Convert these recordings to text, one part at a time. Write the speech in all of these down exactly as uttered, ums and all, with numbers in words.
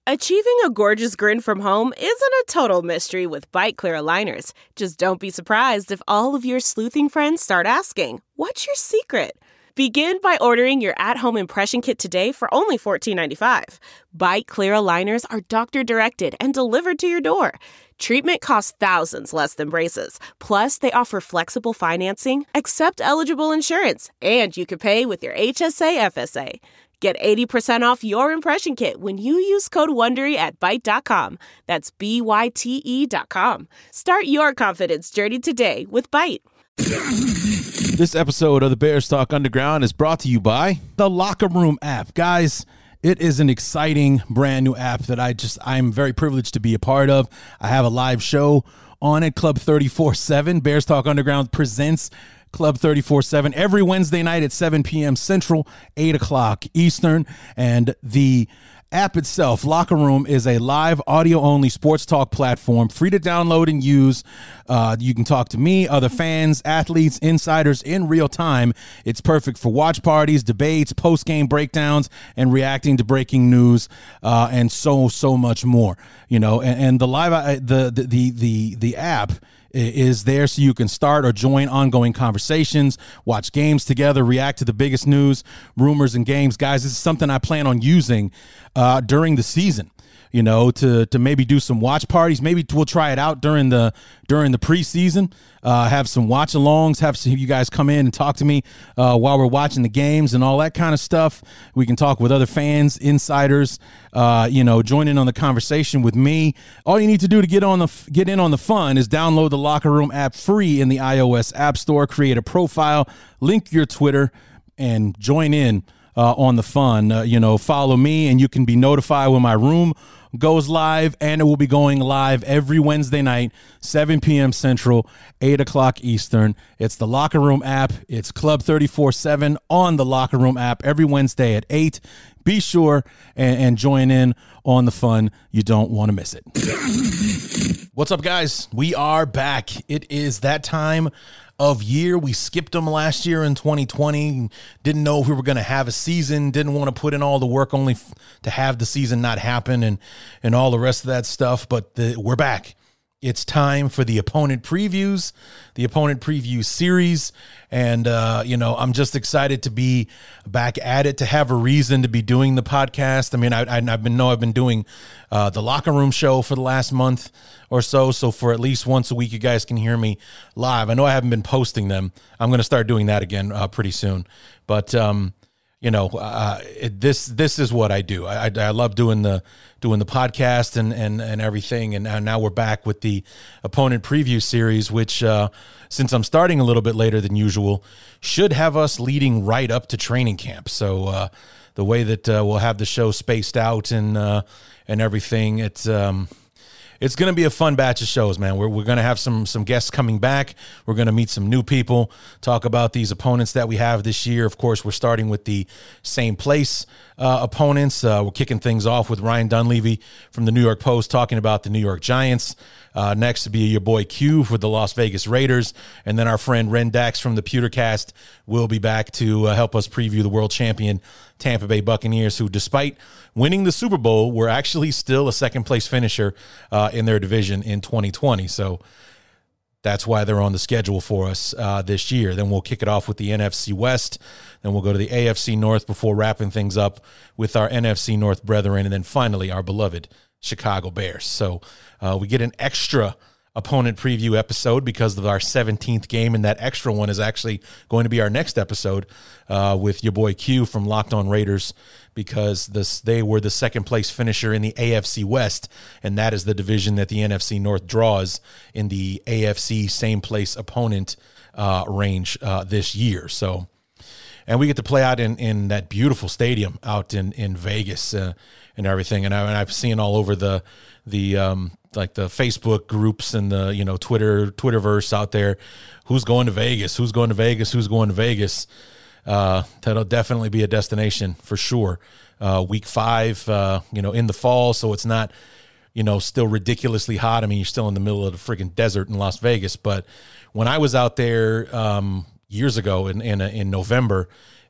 Achieving a gorgeous grin from home isn't a total mystery with Byte Clear aligners. Just don't be surprised if all of your sleuthing friends start asking, "What's your secret?" Begin by ordering your at-home impression kit today for only fourteen ninety-five. Byte Clear aligners are doctor-directed and delivered to your door. Treatment costs thousands less than braces. Plus, they offer flexible financing, accept eligible insurance, and you can pay with your H S A F S A. Get eighty percent off your impression kit when you use code WONDERY at byte dot com. That's B Y T E dot com. Start your confidence journey today with Byte. This episode of the Bears Talk Underground is brought to you by the Locker Room app. Guys, it is an exciting brand new app that I just, I'm very privileged to be a part of. I have a live show on it, Club thirty-four seven. Bears Talk Underground presents Club thirty-four seven every Wednesday night at seven p.m. Central, eight o'clock Eastern. And the app itself, Locker Room, is a live audio-only sports talk platform, free to download and use. Uh, you can talk to me, other fans, athletes, insiders in real time. It's perfect for watch parties, debates, post-game breakdowns, and reacting to breaking news, uh, and so, so much more. You know, and, and the live, uh, the, the, the, the, the app is there so you can start or join ongoing conversations, watch games together, react to the biggest news, rumors, and games. Guys, this is something I plan on using uh, during the season, you know, to to maybe do some watch parties. Maybe we'll try it out during the during the preseason, uh, have some watch-alongs, have some, you guys come in and talk to me uh, while we're watching the games and all that kind of stuff. We can talk with other fans, insiders, uh, you know, join in on the conversation with me. All you need to do to get on the get in on the fun is download the Locker Room app free in the iOS App Store, create a profile, link your Twitter, and join in uh, on the fun. Uh, you know, follow me, and you can be notified when my room goes live, and it will be going live every Wednesday night, seven p.m. Central, eight o'clock Eastern. It's the Locker Room app. It's Club thirty-four seven on the Locker Room app every Wednesday at eight. Be sure and, and join in on the fun. You don't want to miss it. What's up, guys? We are back. It is that time of year. We skipped them last year in twenty twenty. Didn't know if we were going to have a season. Didn't want to put in all the work only f- to have the season not happen and, and all the rest of that stuff. But the, we're back. It's time for the opponent previews, the opponent preview series. And, uh, you know, I'm just excited to be back at it, to have a reason to be doing the podcast. I mean, I, I, I've been, know I've been doing uh, the Locker Room show for the last month or so. So for at least once a week, you guys can hear me live. I know I haven't been posting them. I'm going to start doing that again uh, pretty soon. But, um, you know, uh, it, this this is what I do. I, I, I love doing the doing the podcast and and and everything. And now we're back with the opponent preview series, which uh, since I'm starting a little bit later than usual, should have us leading right up to training camp. So uh, the way that uh, we'll have the show spaced out and uh, and everything, it's. Um, It's going to be a fun batch of shows, man. We're we're going to have some some guests coming back. We're going to meet some new people, talk about these opponents that we have this year. Of course, we're starting with the same place uh, opponents. Uh, we're kicking things off with Ryan Dunleavy from the New York Post talking about the New York Giants. Uh, next to be your boy Q for the Las Vegas Raiders. And then our friend Ren Dax from the Pewtercast will be back to uh, help us preview the world champion Tampa Bay Buccaneers, who, despite winning the Super Bowl, were actually still a second-place finisher uh, in their division in twenty twenty. So that's why they're on the schedule for us uh, this year. Then we'll kick it off with the N F C West. Then we'll go to the A F C North before wrapping things up with our N F C North brethren. And then finally, our beloved Chicago Bears. So uh, we get an extra opponent preview episode because of our seventeenth game, and that extra one is actually going to be our next episode uh, with your boy Q from Locked On Raiders, because this they were the second place finisher in the A F C West, and that is the division that the N F C North draws in the A F C same place opponent uh, range uh, this year. So, and we get to play out in, in that beautiful stadium out in in Vegas uh, and everything, and, I, and I've seen all over the the um, like the Facebook groups and the, you know, Twitter, Twitterverse out there, who's going to Vegas, who's going to Vegas, who's going to Vegas. Uh, that'll definitely be a destination for sure. Uh, week five, uh, you know, in the fall. So it's not, you know, still ridiculously hot. I mean, you're still in the middle of the freaking desert in Las Vegas. But when I was out there um, years ago in, in, in November,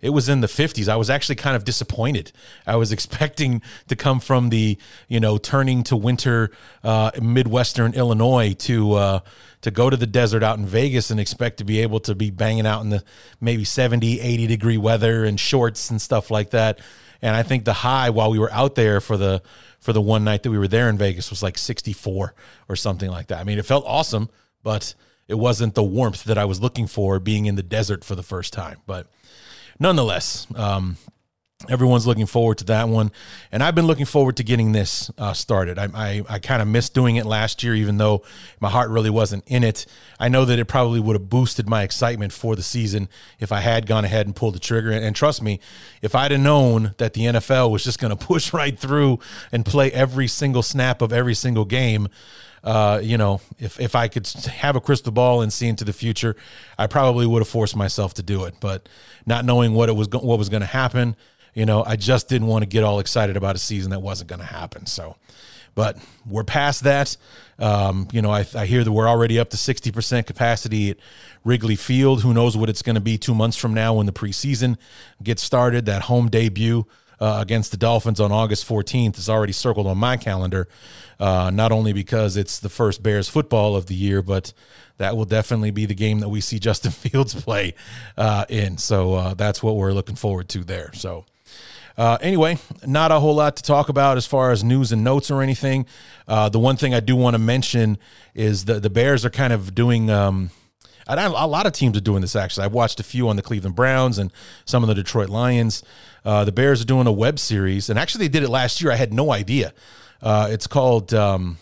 it was in the fifties. I was actually kind of disappointed. I was expecting to come from the, you know, turning to winter uh, Midwestern Illinois to uh, to go to the desert out in Vegas and expect to be able to be banging out in the maybe seventy, eighty degree weather and shorts and stuff like that. And I think the high while we were out there for the for the one night that we were there in Vegas was like sixty-four or something like that. I mean, it felt awesome, but it wasn't the warmth that I was looking for being in the desert for the first time. But nonetheless, um, everyone's looking forward to that one. And I've been looking forward to getting this uh, started. I, I, I kind of missed doing it last year, even though my heart really wasn't in it. I know that it probably would have boosted my excitement for the season if I had gone ahead and pulled the trigger. And, and trust me, if I'd have known that the N F L was just going to push right through and play every single snap of every single game, Uh, you know, if, if I could have a crystal ball and see into the future, I probably would have forced myself to do it. But not knowing what it was, go- what was going to happen, you know, I just didn't want to get all excited about a season that wasn't going to happen. So, but we're past that. Um, you know, I, I hear that we're already up to sixty percent capacity at Wrigley Field. Who knows what it's going to be two months from now when the preseason gets started. That home debut Uh, against the Dolphins on August fourteenth is already circled on my calendar, uh, not only because it's the first Bears football of the year, but that will definitely be the game that we see Justin Fields play uh, in. So uh, that's what we're looking forward to there. So uh, anyway, not a whole lot to talk about as far as news and notes or anything. Uh, the one thing I do want to mention is that the Bears are kind of doing um, – and I, a lot of teams are doing this, actually. I've watched a few on the Cleveland Browns and some of the Detroit Lions. Uh, the Bears are doing a web series, and actually they did it last year. I had no idea. Uh, it's called, um,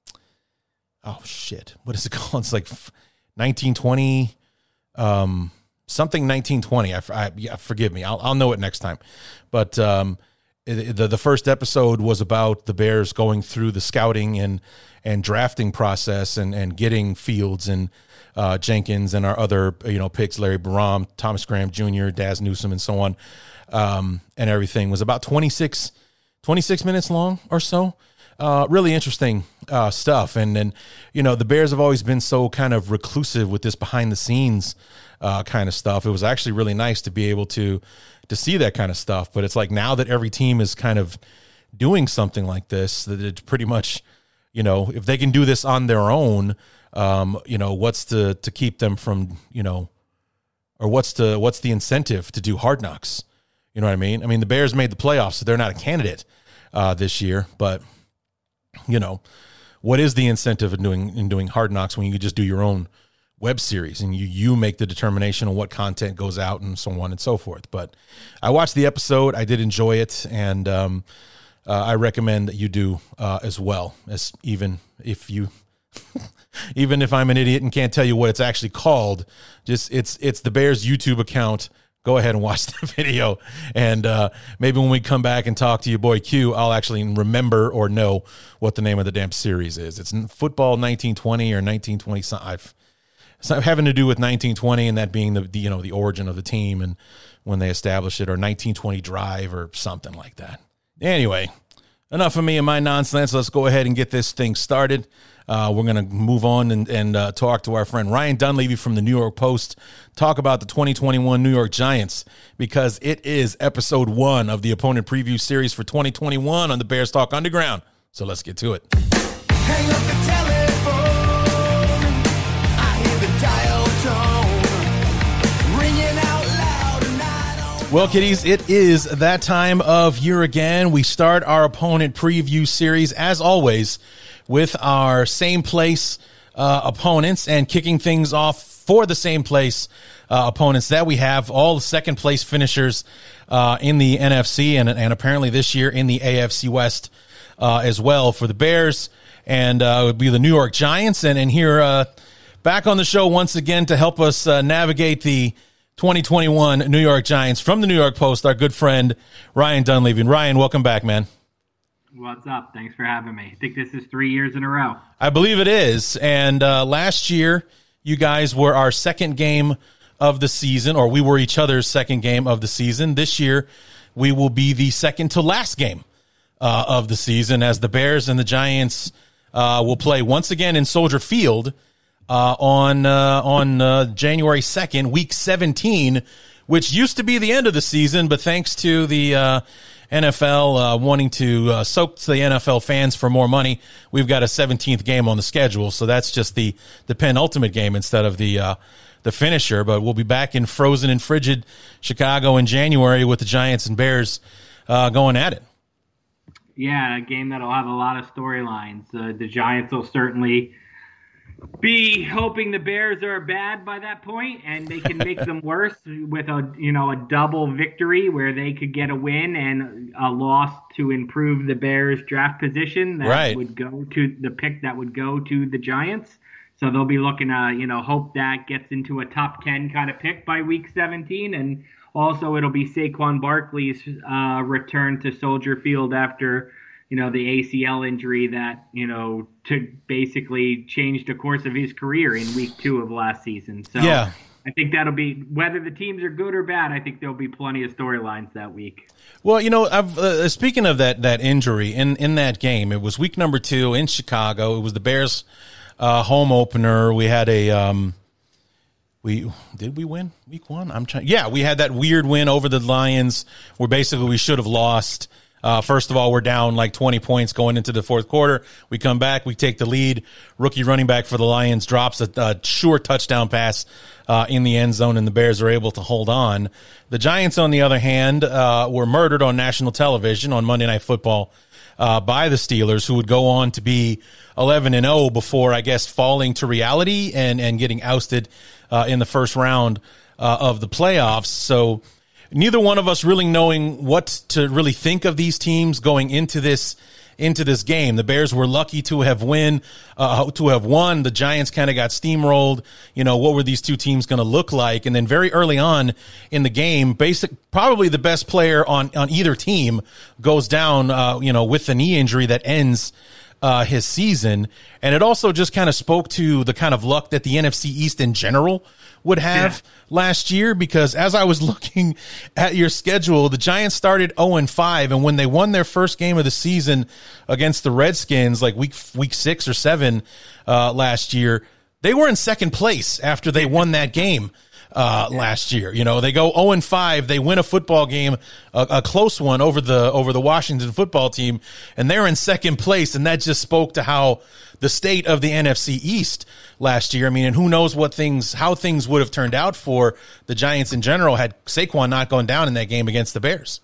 oh, shit. What is it called? It's like nineteen twenty, um, something nineteen twenty. I, I, yeah, forgive me. I'll, I'll know it next time. But um, it, the, the first episode was about the Bears going through the scouting and, and drafting process and, and getting Fields and Uh, Jenkins and our other, you know, picks, Larry Baram, Thomas Graham Junior, Daz Newsome, and so on, um, and everything was about twenty-six, twenty-six minutes long or so. Uh, really interesting uh, stuff. And then, you know, the Bears have always been so kind of reclusive with this behind the scenes uh, kind of stuff. It was actually really nice to be able to to see that kind of stuff. But it's like now that every team is kind of doing something like this, that it's pretty much, you know, if they can do this on their own, Um, you know, what's to, to keep them from, you know, or what's the, what's the incentive to do Hard Knocks? You know what I mean? I mean, the Bears made the playoffs, so they're not a candidate uh, this year, but you know, what is the incentive in doing, in doing Hard Knocks when you just do your own web series and you, you make the determination on what content goes out and so on and so forth. But I watched the episode. I did enjoy it. And um, uh, I recommend that you do uh, as well, as even if you, even if I'm an idiot and can't tell you what it's actually called, just it's it's the Bears YouTube account. Go ahead and watch the video, and uh, maybe when we come back and talk to your boy Q, I'll actually remember or know what the name of the damn series is. It's Football nineteen twenty or nineteen twenty. I've it's having to do with nineteen twenty and that being the, the you know the origin of the team and when they established it, or nineteen twenty Drive or something like that. Anyway, enough of me and my nonsense. Let's go ahead and get this thing started. Uh, we're going to move on and, and uh, talk to our friend Ryan Dunleavy from the New York Post, talk about the twenty twenty-one New York Giants, because it is episode one of the opponent preview series for twenty twenty-one on the Bears Talk Underground. So let's get to it. Hang up the telephone. I hear the dial tone ringing out loud, and I don't well, kiddies, it is that time of year again. We start our opponent preview series, as always, with our same place uh, opponents, and kicking things off for the same place uh, opponents that we have, all the second place finishers uh, in the N F C and, and apparently this year in the A F C West uh, as well for the Bears, and uh, it would be the New York Giants. And, and here uh, back on the show once again to help us uh, navigate the twenty twenty-one New York Giants from the New York Post, our good friend Ryan Dunleavy. And Ryan, welcome back, man. What's up? Thanks for having me. I think this is three years in a row. I believe it is. And uh, last year, you guys were our second game of the season, or we were each other's second game of the season. This year, we will be the second to last game uh, of the season, as the Bears and the Giants uh, will play once again in Soldier Field uh, on uh, on uh, January second, week seventeen, which used to be the end of the season, but thanks to the uh, N F L uh, wanting to uh, soak the N F L fans for more money, we've got a seventeenth game on the schedule. So that's just the, the penultimate game instead of the uh, the finisher. But we'll be back in frozen and frigid Chicago in January with the Giants and Bears uh, going at it. Yeah, a game that'll have a lot of storylines. Uh, the Giants will certainly be hoping the Bears are bad by that point, and they can make them worse with a you know a double victory where they could get a win and a loss to improve the Bears' draft position. That right. would go to the pick that would go to the Giants. So they'll be looking to you know hope that gets into a top ten kind of pick by week seventeen, and also it'll be Saquon Barkley's uh, return to Soldier Field after you know, the A C L injury that, you know, to basically change the course of his career in week two of last season. So yeah. I think that'll be, whether the teams are good or bad, I think there'll be plenty of storylines that week. Well, you know, I've, uh, speaking of that that injury, in, in that game, it was week number two in Chicago. It was the Bears' uh, home opener. We had a, um, we did we win week one? I'm trying. Yeah, we had that weird win over the Lions where basically we should have lost. Uh, first of all, we're down like twenty points going into the fourth quarter. We come back, we take the lead. Rookie running back for the Lions drops a, a sure touchdown pass uh, in the end zone, and the Bears are able to hold on. The Giants, on the other hand, uh, were murdered on national television on Monday Night Football uh, by the Steelers, who would go on to be eleven and oh before, I guess, falling to reality and, and getting ousted uh, in the first round uh, of the playoffs. So neither one of us really knowing what to really think of these teams going into this into this game. The Bears were lucky to have win, uh, to have won. The Giants kind of got steamrolled. You know, what were these two teams going to look like? And then very early on in the game, basic probably the best player on on either team goes down. Uh, you know, with the knee injury that ends uh, his season, and it also just kind of spoke to the kind of luck that the N F C East in general would have yeah. last year, because as I was looking at your schedule, the Giants started oh and five, and when they won their first game of the season against the Redskins, like week week six or seven uh, last year, they were in second place after they won that game uh, yeah. last year. You know, they go oh and five, they win a football game, a, a close one over the over the Washington football team, and they're in second place, and that just spoke to how the state of the N F C East last year. I mean, and who knows what things, how things would have turned out for the Giants in general had Saquon not gone down in that game against the Bears.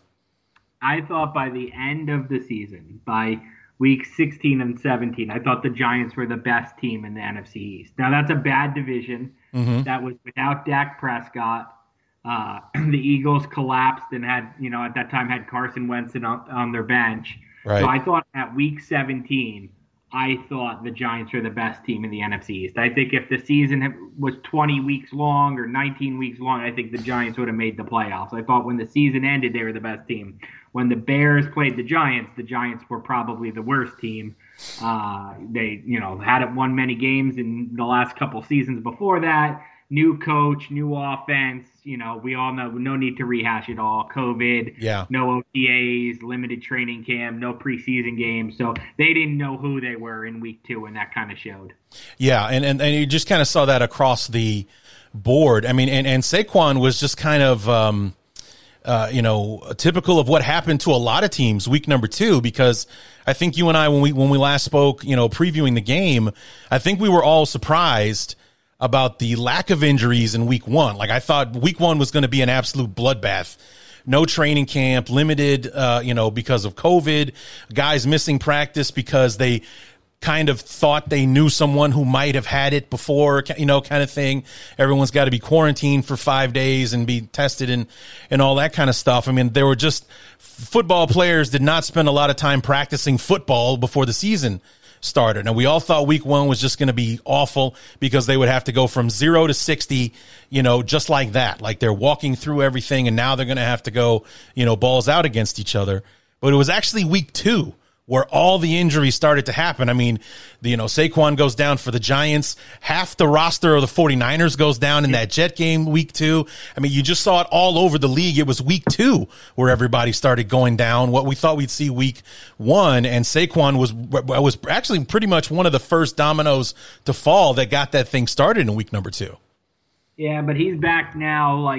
I thought by the end of the season, by week sixteen and seventeen, I thought the Giants were the best team in the N F C East. Now, that's a bad division. Mm-hmm. That was without Dak Prescott. Uh, the Eagles collapsed and had, you know, at that time had Carson Wentz on, on their bench. Right. So I thought at week seventeen, I thought the Giants were the best team in the N F C East. I think if the season was twenty weeks long or nineteen weeks long, I think the Giants would have made the playoffs. I thought when the season ended, they were the best team. When the Bears played the Giants, the Giants were probably the worst team. Uh, they, you know, hadn't won many games in the last couple seasons before that. New coach, new offense, you know, we all know, no need to rehash it all. COVID, yeah. no O T As, limited training camp, no preseason games. So they didn't know who they were in week two, and that kind of showed. Yeah, and, and, and you just kind of saw that across the board. I mean, and, and Saquon was just kind of, um, uh, you know, typical of what happened to a lot of teams week number two, because I think you and I, when we when we last spoke, you know, previewing the game, I think we were all surprised about the lack of injuries in week one. Like, I thought week one was going to be an absolute bloodbath. No training camp, limited, uh, you know, because of COVID, guys missing practice because they kind of thought they knew someone who might have had it before, you know, kind of thing. Everyone's got to be quarantined for five days and be tested and, and all that kind of stuff. I mean, there were just football players did not spend a lot of time practicing football before the season started. Now, we all thought week one was just going to be awful because they would have to go from zero to sixty, you know, just like that. Like, they're walking through everything, and now they're going to have to go, you know, balls out against each other. But it was actually week two where all the injuries started to happen. I mean, the, you know, Saquon goes down for the Giants. Half the roster of the 49ers goes down in that Jet game week two. I mean, you just saw it all over the league. It was week two where everybody started going down. What we thought we'd see week one, and Saquon was was actually pretty much one of the first dominoes to fall that got that thing started in week number two. Yeah, but he's back now, like,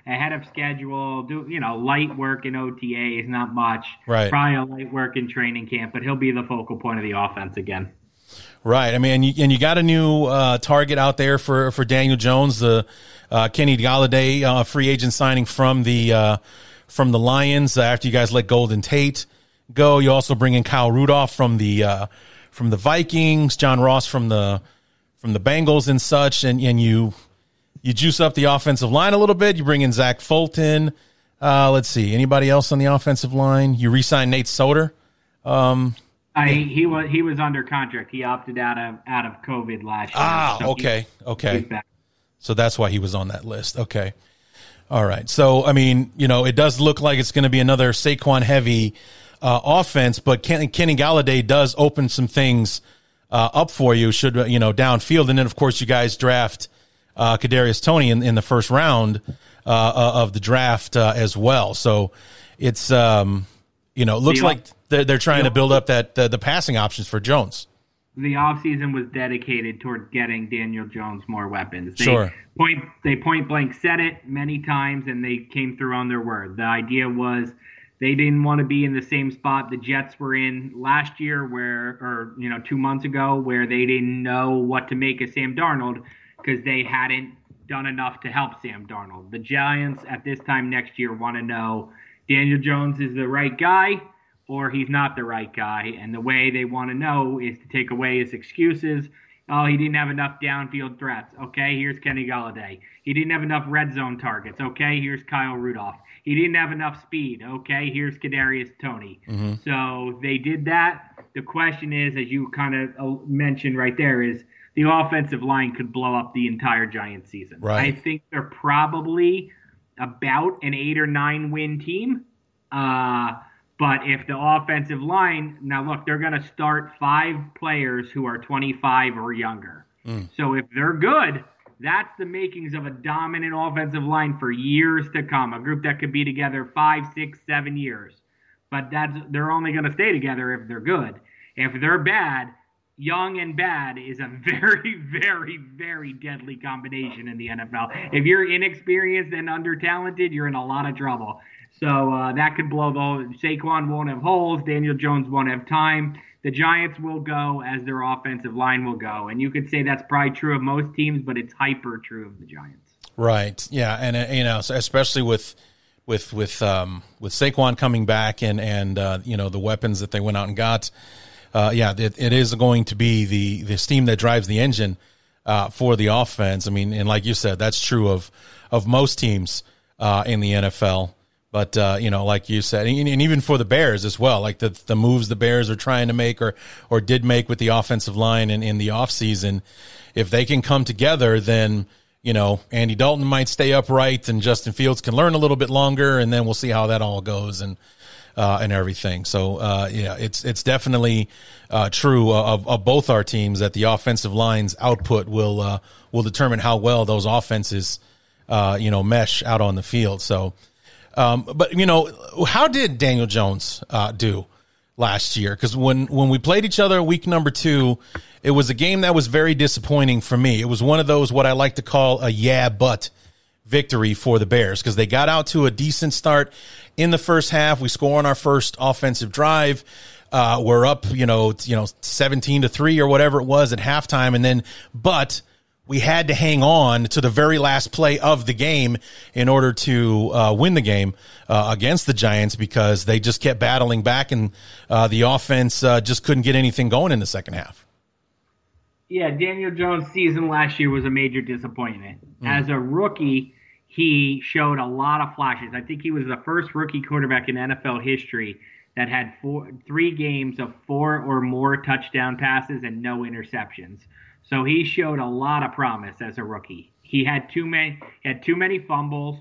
ahead of schedule, do, you know, light work in O T As, not much. Right. Probably a light work in training camp, but he'll be the focal point of the offense again. Right. I mean, and you, and you got a new uh, target out there for, for Daniel Jones, the uh, Kenny Golladay uh, free agent signing from the uh, from the Lions uh, after you guys let Golden Tate go. You also bring in Kyle Rudolph from the uh, from the Vikings, John Ross from the from the Bengals and such, and and you you juice up the offensive line a little bit. You bring in Zach Fulton. Uh, let's see, anybody else on the offensive line? You re-sign Nate Soder. Um, I, he was he was under contract. He opted out of out of COVID last year. Ah, so okay, he, okay. So that's why he was on that list. Okay, all right. So I mean, you know, it does look like it's going to be another Saquon heavy uh, offense, but Ken, Kenny Golladay does open some things uh, up for you. Should you know downfield, and then of course you guys draft uh, Kadarius Toney in, in the first round uh, of the draft uh, as well. So it's um, you know, it looks like they're, they're trying to build up that the, the passing options for Jones. The offseason was dedicated toward getting Daniel Jones more weapons. They Sure. Point, they point blank said it many times, and they came through on their word. The idea was they didn't want to be in the same spot the Jets were in last year, where, or you know, two months ago, where they didn't know what to make of Sam Darnold because they hadn't done enough to help Sam Darnold. The Giants at this time next year want to know Daniel Jones is the right guy or he's not the right guy. And the way they want to know is to take away his excuses. Oh, he didn't have enough downfield threats. Okay, here's Kenny Golladay. He didn't have enough red zone targets. Okay, here's Kyle Rudolph. He didn't have enough speed. Okay, here's Kadarius Toney. Mm-hmm. So they did that. The question is, as you kind of mentioned right there, is the offensive line could blow up the entire Giants season. Right. I think they're probably about an eight or nine win team. Uh, but if the offensive line, now look, they're going to start five players who are twenty-five or younger. Mm. So if they're good, that's the makings of a dominant offensive line for years to come. A group that could be together five, six, seven years. But that's they're only going to stay together if they're good. If they're bad, young and bad is a very, very, very deadly combination in the N F L. If you're inexperienced and under-talented, you're in a lot of trouble. So uh, that could blow the whole. Saquon won't have holes. Daniel Jones won't have time. The Giants will go as their offensive line will go. And you could say that's probably true of most teams, but it's hyper true of the Giants. Right. Yeah. And, uh, you know, especially with with with um, with Saquon coming back and, and uh, you know, the weapons that they went out and got. Uh, yeah, it, it is going to be the, the steam that drives the engine uh, for the offense. I mean, and like you said, that's true of of most teams uh, in the N F L. But, uh, you know, like you said, and, and even for the Bears as well, like the the moves the Bears are trying to make or or did make with the offensive line in, in the offseason, if they can come together, then, you know, Andy Dalton might stay upright and Justin Fields can learn a little bit longer, and then we'll see how that all goes and uh, and everything. So, uh, yeah, it's it's definitely uh, true of, of both our teams that the offensive line's output will uh, will determine how well those offenses, uh, you know, mesh out on the field. So. Um, but, you know, how did Daniel Jones uh, do last year? Because when, when we played each other week number two, it was a game that was very disappointing for me. It was one of those what I like to call a yeah, but victory for the Bears because they got out to a decent start in the first half. We score on our first offensive drive. Uh, we're up, you know, you know, seventeen to three or whatever it was at halftime. And then, but we had to hang on to the very last play of the game in order to uh, win the game uh, against the Giants because they just kept battling back and uh, the offense uh, just couldn't get anything going in the second half. Yeah, Daniel Jones' season last year was a major disappointment. Mm. As a rookie, he showed a lot of flashes. I think he was the first rookie quarterback in N F L history that had four, three games of four or more touchdown passes and no interceptions. So he showed a lot of promise as a rookie. He had too many he had too many fumbles,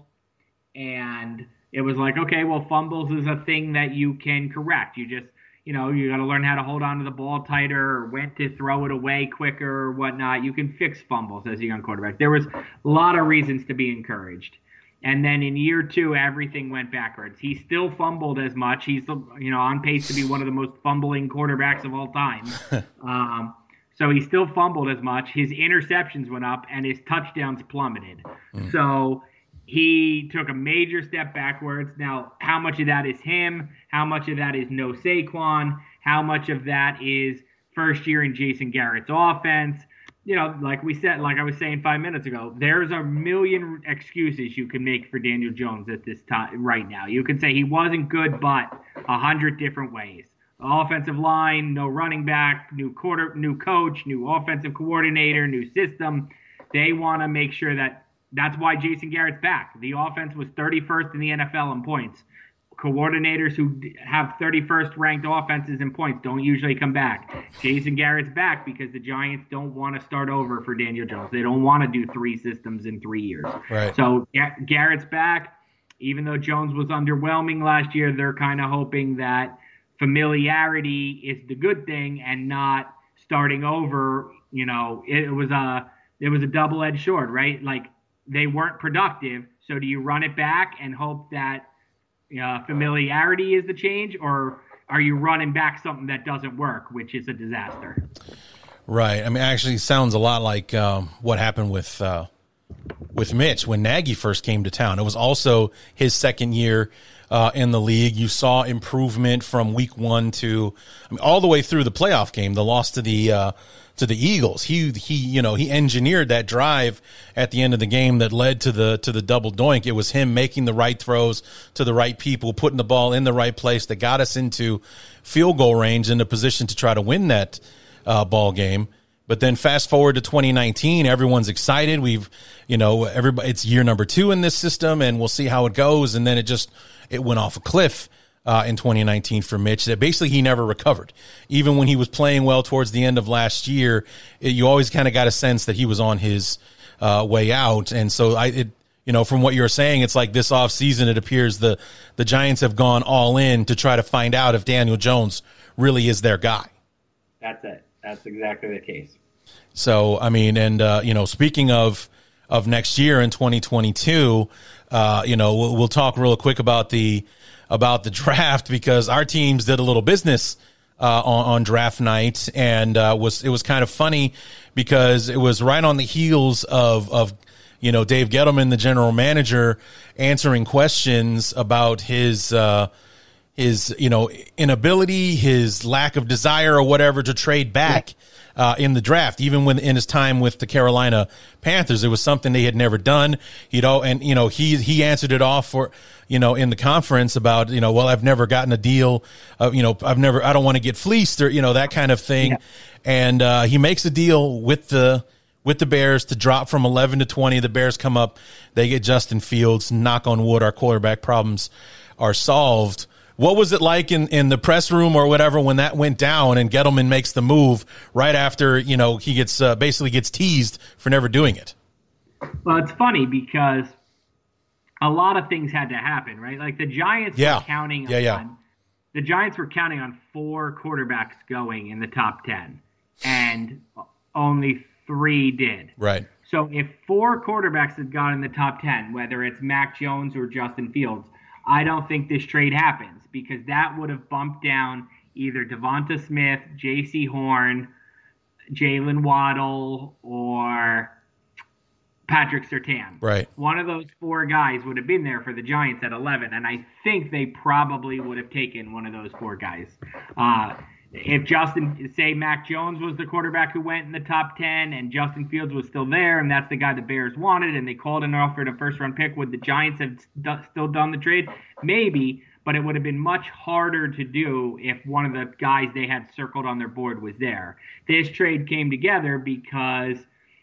and it was like, okay, well, fumbles is a thing that you can correct. You just, you know, you got to learn how to hold on to the ball tighter or when to throw it away quicker or whatnot. You can fix fumbles as a young quarterback. There was a lot of reasons to be encouraged. And then in year two, everything went backwards. He still fumbled as much. He's, you know, on pace to be one of the most fumbling quarterbacks of all time. um, So he still fumbled as much. His interceptions went up, and his touchdowns plummeted. Mm. So he took a major step backwards. Now, how much of that is him? How much of that is no Saquon? How much of that is first year in Jason Garrett's offense? You know, like we said, like I was saying five minutes ago, there's a million excuses you can make for Daniel Jones at this time right now. You can say he wasn't good, but a hundred different ways. Offensive line, no running back, new quarter, new coach, new offensive coordinator, new system. They want to make sure that that's why Jason Garrett's back. The offense was thirty-first in the N F L in points. Coordinators who have thirty-first ranked offenses in points don't usually come back. Jason Garrett's back because the Giants don't want to start over for Daniel Jones. They don't want to do three systems in three years. Right. So Garrett's back. Even though Jones was underwhelming last year, they're kind of hoping that familiarity is the good thing and not starting over. You know, it was a it was a double-edged sword, right? Like, they weren't productive. So do you run it back and hope that Uh, familiarity is the change, or are you running back something that doesn't work, which is a disaster? Right. I mean, actually sounds a lot like um, what happened with uh, with Mitch when Nagy first came to town. It was also his second year uh, in the league. You saw improvement from week one to I mean, all the way through the playoff game, the loss to the uh, to the Eagles. He he you know he engineered that drive at the end of the game that led to the to the double doink. It was him making the right throws to the right people, putting the ball in the right place that got us into field goal range in a position to try to win that uh, ball game. But then fast forward to twenty nineteen, everyone's excited. We've, you know, everybody, it's year number two in this system, and we'll see how it goes. And then it just, it went off a cliff uh, in twenty nineteen for Mitch. That basically he never recovered. Even when he was playing well towards the end of last year, it, you always kind of got a sense that he was on his uh, way out. And so I, it, you know, from what you're saying, it's like this off season, it appears the, the Giants have gone all in to try to find out if Daniel Jones really is their guy. That's it. That's exactly the case. So, I mean, and, uh, you know, speaking of, of next year in twenty twenty-two, uh, you know, we'll, we'll talk real quick about the, about the draft, because our teams did a little business, uh, on, on draft night, and, uh, was, it was kind of funny because it was right on the heels of, of, you know, Dave Gettleman, the general manager, answering questions about his, uh, his, you know, inability, his lack of desire or whatever to trade back uh, in the draft. Even when in his time with the Carolina Panthers, it was something they had never done. You know, and you know he he answered it off for, you know, in the conference about, you know, well, I've never gotten a deal, uh, you know, I've never, I don't want to get fleeced, or, you know, that kind of thing. Yeah. And uh, he makes a deal with the with the Bears to drop from eleven to twenty. The Bears come up, they get Justin Fields. Knock on wood, our quarterback problems are solved. What was it like in, in the press room or whatever when that went down and Gettleman makes the move right after, you know, he gets uh, basically gets teased for never doing it? Well, it's funny because a lot of things had to happen, right? Like the Giants yeah. were counting yeah, on yeah. the Giants were counting on four quarterbacks going in the top ten, and only three did. Right. So if four quarterbacks had gone in the top ten, whether it's Mac Jones or Justin Fields, I don't think this trade happens, because that would have bumped down either Devonta Smith, J C Horn, Jalen Waddle, or Patrick Surtain. Right. One of those four guys would have been there for the Giants at eleven, and I think they probably would have taken one of those four guys. Uh, if Justin, say Mac Jones was the quarterback who went in the top ten and Justin Fields was still there, and that's the guy the Bears wanted, and they called and offered a first-round pick, would the Giants have st- still done the trade? Maybe, but it would have been much harder to do if one of the guys they had circled on their board was there. This trade came together because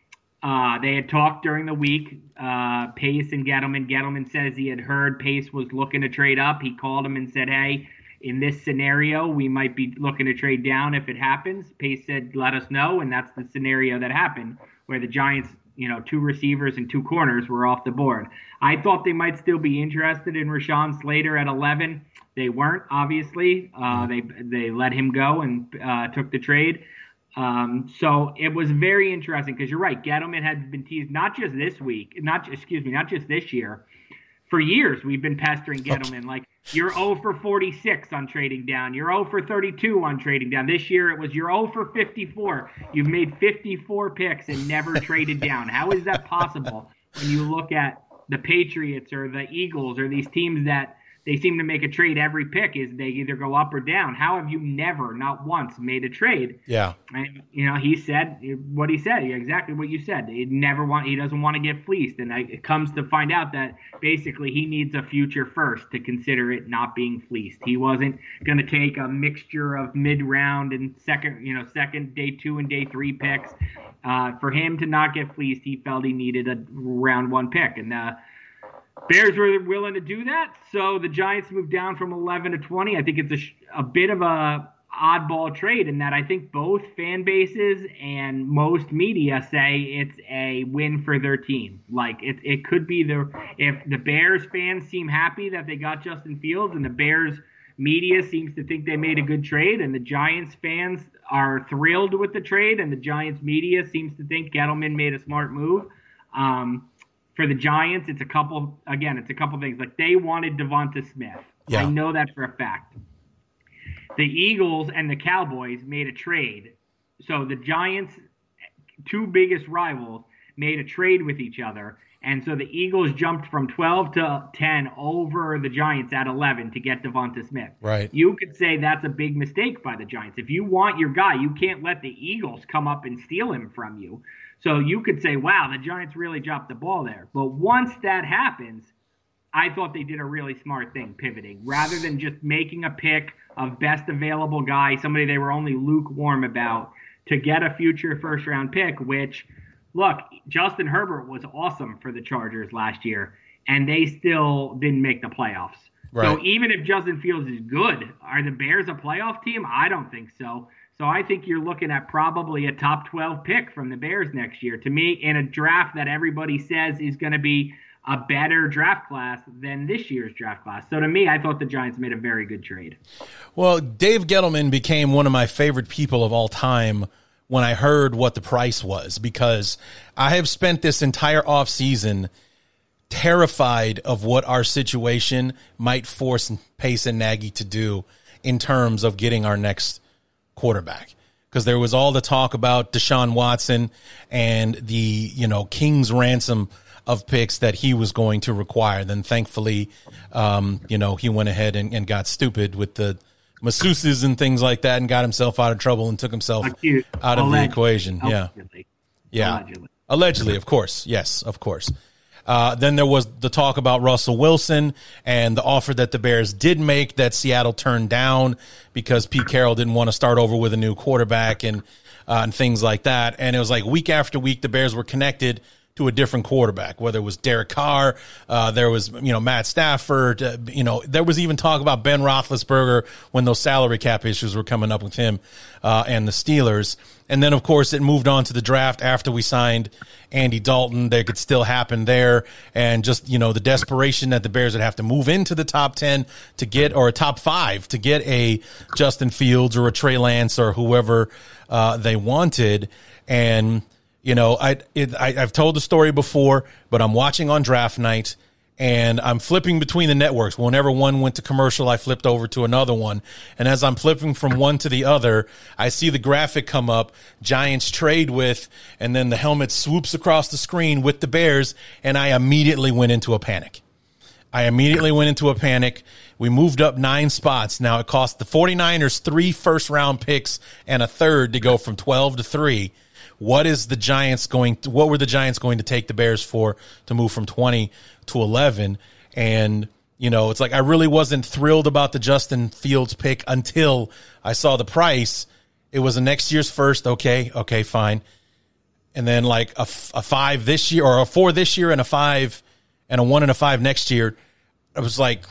uh, they had talked during the week, uh, Pace and Gettleman. Gettleman says he had heard Pace was looking to trade up. He called him and said, hey, in this scenario, we might be looking to trade down if it happens. Pace said, let us know, and that's the scenario that happened, where the Giants, you know, two receivers and two corners were off the board. I thought they might still be interested in Rashawn Slater at eleven. They weren't, obviously. Uh, they they let him go and uh, took the trade. Um, so it was very interesting, because you're right. Gettleman had been teased not just this week, not excuse me, not just this year. For years, we've been pestering Gettleman like, you're zero for forty-six on trading down. You're zero for thirty-two on trading down. This year it was you're zero for fifty-four. You've made fifty-four picks and never traded down. How is that possible when you look at the Patriots or the Eagles or these teams that they seem to make a trade every pick is they either go up or down. How have you never, not once, made a trade? Yeah. And, you know, he said what he said, exactly what you said. He never want, he doesn't want to get fleeced. And it comes to find out that basically he needs a future first to consider it not being fleeced. He wasn't going to take a mixture of mid-round and second, you know, second, day two and day three picks. Uh, for him to not get fleeced, he felt he needed a round one pick. And, uh, Bears were willing to do that, so the Giants moved down from eleven to twenty. I think it's a, a bit of a oddball trade in that I think both fan bases and most media say it's a win for their team. Like it, it could be the if the Bears fans seem happy that they got Justin Fields, and the Bears media seems to think they made a good trade, and the Giants fans are thrilled with the trade, and the Giants media seems to think Gettleman made a smart move. Um, For the Giants, it's a couple, again, it's a couple things. Like, they wanted Devonta Smith. Yeah. I know that for a fact. The Eagles and the Cowboys made a trade. So the Giants' two biggest rivals made a trade with each other. And so the Eagles jumped from twelve to ten over the Giants at eleven to get Devonta Smith. Right. You could say that's a big mistake by the Giants. If you want your guy, you can't let the Eagles come up and steal him from you. So you could say, wow, the Giants really dropped the ball there. But once that happens, I thought they did a really smart thing, pivoting. Rather than just making a pick of best available guy, somebody they were only lukewarm about, to get a future first-round pick, which, look, Justin Herbert was awesome for the Chargers last year, and they still didn't make the playoffs. Right. So even if Justin Fields is good, are the Bears a playoff team? I don't think so. So I think you're looking at probably a top twelve pick from the Bears next year. To me, in a draft that everybody says is going to be a better draft class than this year's draft class. So to me, I thought the Giants made a very good trade. Well, Dave Gettleman became one of my favorite people of all time when I heard what the price was, because I have spent this entire offseason terrified of what our situation might force Pace and Nagy to do in terms of getting our next quarterback, because there was all the talk about Deshaun Watson and the, you know, king's ransom of picks that he was going to require. Then thankfully, um, you know, he went ahead and, and got stupid with the masseuses and things like that and got himself out of trouble and took himself out of the equation. Yeah. Yeah. Allegedly. Allegedly, of course. Yes, of course. Uh, then there was the talk about Russell Wilson and the offer that the Bears did make that Seattle turned down because Pete Carroll didn't want to start over with a new quarterback and uh, and things like that. And it was like week after week, the Bears were connected to a different quarterback, whether it was Derek Carr, uh, there was, you know, Matt Stafford, uh, you know, there was even talk about Ben Roethlisberger when those salary cap issues were coming up with him uh, and the Steelers. And then, of course, it moved on to the draft after we signed Andy Dalton. That could still happen there. And just, you know, the desperation that the Bears would have to move into the top ten to get, or a top five to get a Justin Fields or a Trey Lance or whoever uh, they wanted. And, you know, I, it, I I've told the story before, but I'm watching on draft night and I'm flipping between the networks. Whenever one went to commercial, I flipped over to another one. And as I'm flipping from one to the other, I see the graphic come up, Giants trade with, and then the helmet swoops across the screen with the Bears, and I immediately went into a panic. I immediately went into a panic. We moved up nine spots. Now it cost the 49ers three first-round picks and a third to go from twelve to three. What is the Giants going to, what were the Giants going to take the Bears for to move from twenty to eleven? And, you know, it's like I really wasn't thrilled about the Justin Fields pick until I saw the price. It was a next year's first. Okay, okay, fine. And then like a, a five this year, or a four this year and a five and a one and a five next year. I was like,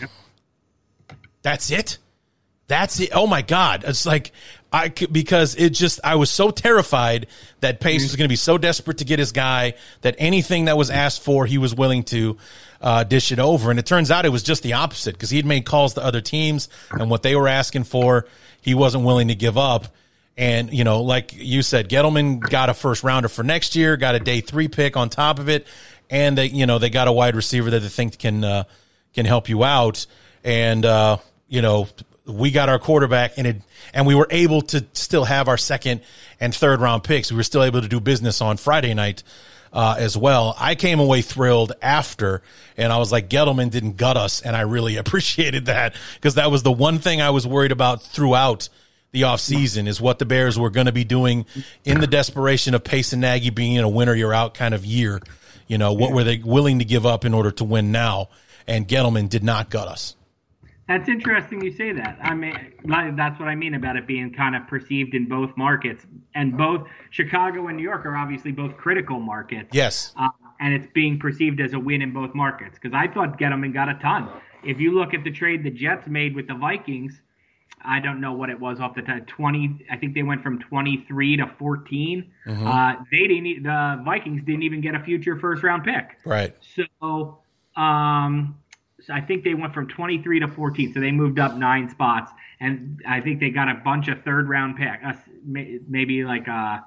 that's it? That's it. Oh my God. It's like, I could, because it just, I was so terrified that Pace was going to be so desperate to get his guy that anything that was asked for, he was willing to uh, dish it over. And it turns out it was just the opposite, because he'd made calls to other teams and what they were asking for, he wasn't willing to give up. And, you know, like you said, Gettleman got a first rounder for next year, got a day three pick on top of it. And they, you know, they got a wide receiver that they think can, uh, can help you out. And, uh, you know, we got our quarterback, and it, and we were able to still have our second and third round picks. We were still able to do business on Friday night uh, as well. I came away thrilled after, and I was like, Gettleman didn't gut us, and I really appreciated that, because that was the one thing I was worried about throughout the offseason, is what the Bears were going to be doing in the desperation of Pace and Nagy being in a winner you're out kind of year. You know, what were they willing to give up in order to win now? And Gettleman did not gut us. That's interesting you say that. I mean, that's what I mean about it being kind of perceived in both markets. And both Chicago and New York are obviously both critical markets. Yes. Uh, and it's being perceived as a win in both markets, because I thought Gettleman got a ton. If you look at the trade the Jets made with the Vikings, I don't know what it was off the top. twenty, I think they went from twenty-three to fourteen. Mm-hmm. Uh, they didn't. The Vikings didn't even get a future first round pick. Right. So, um, so I think they went from twenty-three to fourteen. So they moved up nine spots, and I think they got a bunch of third round pick. Uh, maybe like uh,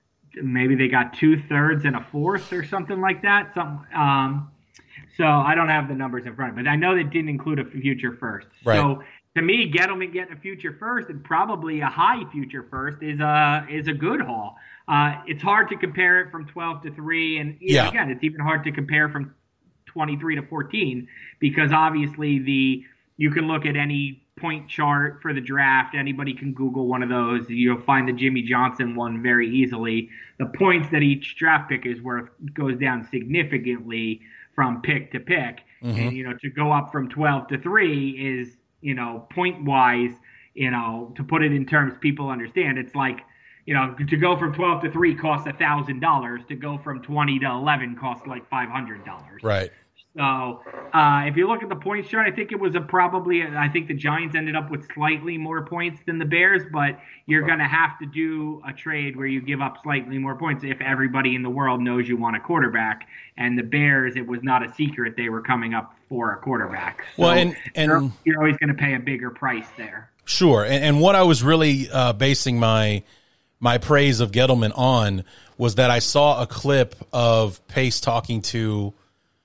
maybe they got two thirds and a fourth or something like that. Some. Um, so I don't have the numbers in front of me, but I know they didn't include a future first. Right. So. To me, Gettleman getting a future first, and probably a high future first, is a is a good haul. Uh, it's hard to compare it from twelve to three, and you know, yeah. again, it's even hard to compare from twenty-three to fourteen, because obviously the you can look at any point chart for the draft. Anybody can Google one of those. You'll find the Jimmy Johnson one very easily. The points that each draft pick is worth goes down significantly from pick to pick, mm-hmm. and you know, to go up from twelve to three is, you know, point wise, you know, to put it in terms people understand, it's like, you know, to go from twelve to three costs a thousand dollars. To go from twenty to eleven costs like five hundred dollars. Right. So uh, if you look at the points chart, I think it was a probably, I think the Giants ended up with slightly more points than the Bears, but you're going to have to do a trade where you give up slightly more points if everybody in the world knows you want a quarterback. And the Bears, it was not a secret they were coming up for a quarterback. So well, and, and you're, you're always going to pay a bigger price there. Sure. And, and what I was really uh, basing my my praise of Gettleman on was that I saw a clip of Pace talking to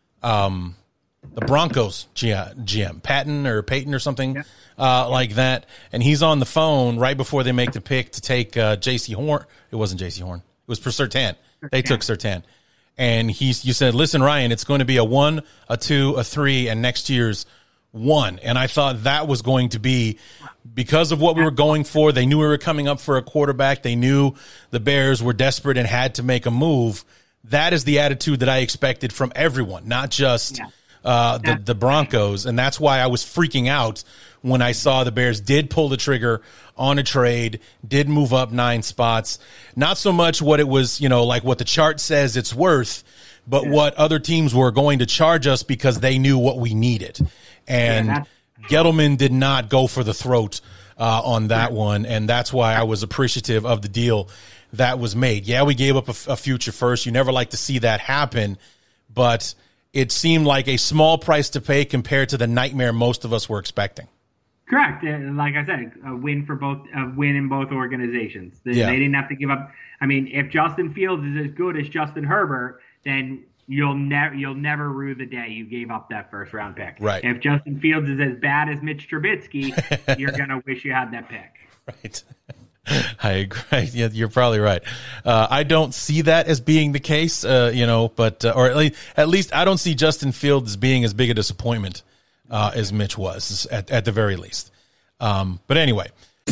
um, the Broncos G M, Patton or Peyton or something yeah. uh, like that. And he's on the phone right before they make the pick to take uh, J C Horn. It wasn't J C Horn. It was for Surtain. They took Surtain. And he's, you said, listen, Ryan, it's going to be a one, a two, a three, and next year's one. And I thought that was going to be because of what we were going for. They knew we were coming up for a quarterback. They knew the Bears were desperate and had to make a move. That is the attitude that I expected from everyone, not just yeah. uh, the, the Broncos. And that's why I was freaking out when I saw the Bears did pull the trigger on a trade, did move up nine spots. Not so much what it was, you know, like what the chart says it's worth, but yeah. what other teams were going to charge us because they knew what we needed. And yeah, Gettleman did not go for the throat uh, on that one, and that's why I was appreciative of the deal that was made. Yeah, we gave up a, a future first. You never like to see that happen, but it seemed like a small price to pay compared to the nightmare most of us were expecting. Correct. Like I said, a win for both, a win in both organizations. They, yeah. they didn't have to give up. I mean, if Justin Fields is as good as Justin Herbert, then you'll never you'll never rue the day you gave up that first round pick. Right. If Justin Fields is as bad as Mitch Trubisky, you're gonna wish you had that pick. Right. I agree. Yeah, you're probably right. Uh, I don't see that as being the case, uh, you know, but uh, or at least at least I don't see Justin Fields as being as big a disappointment uh, as Mitch was at at the very least. Um, but anyway.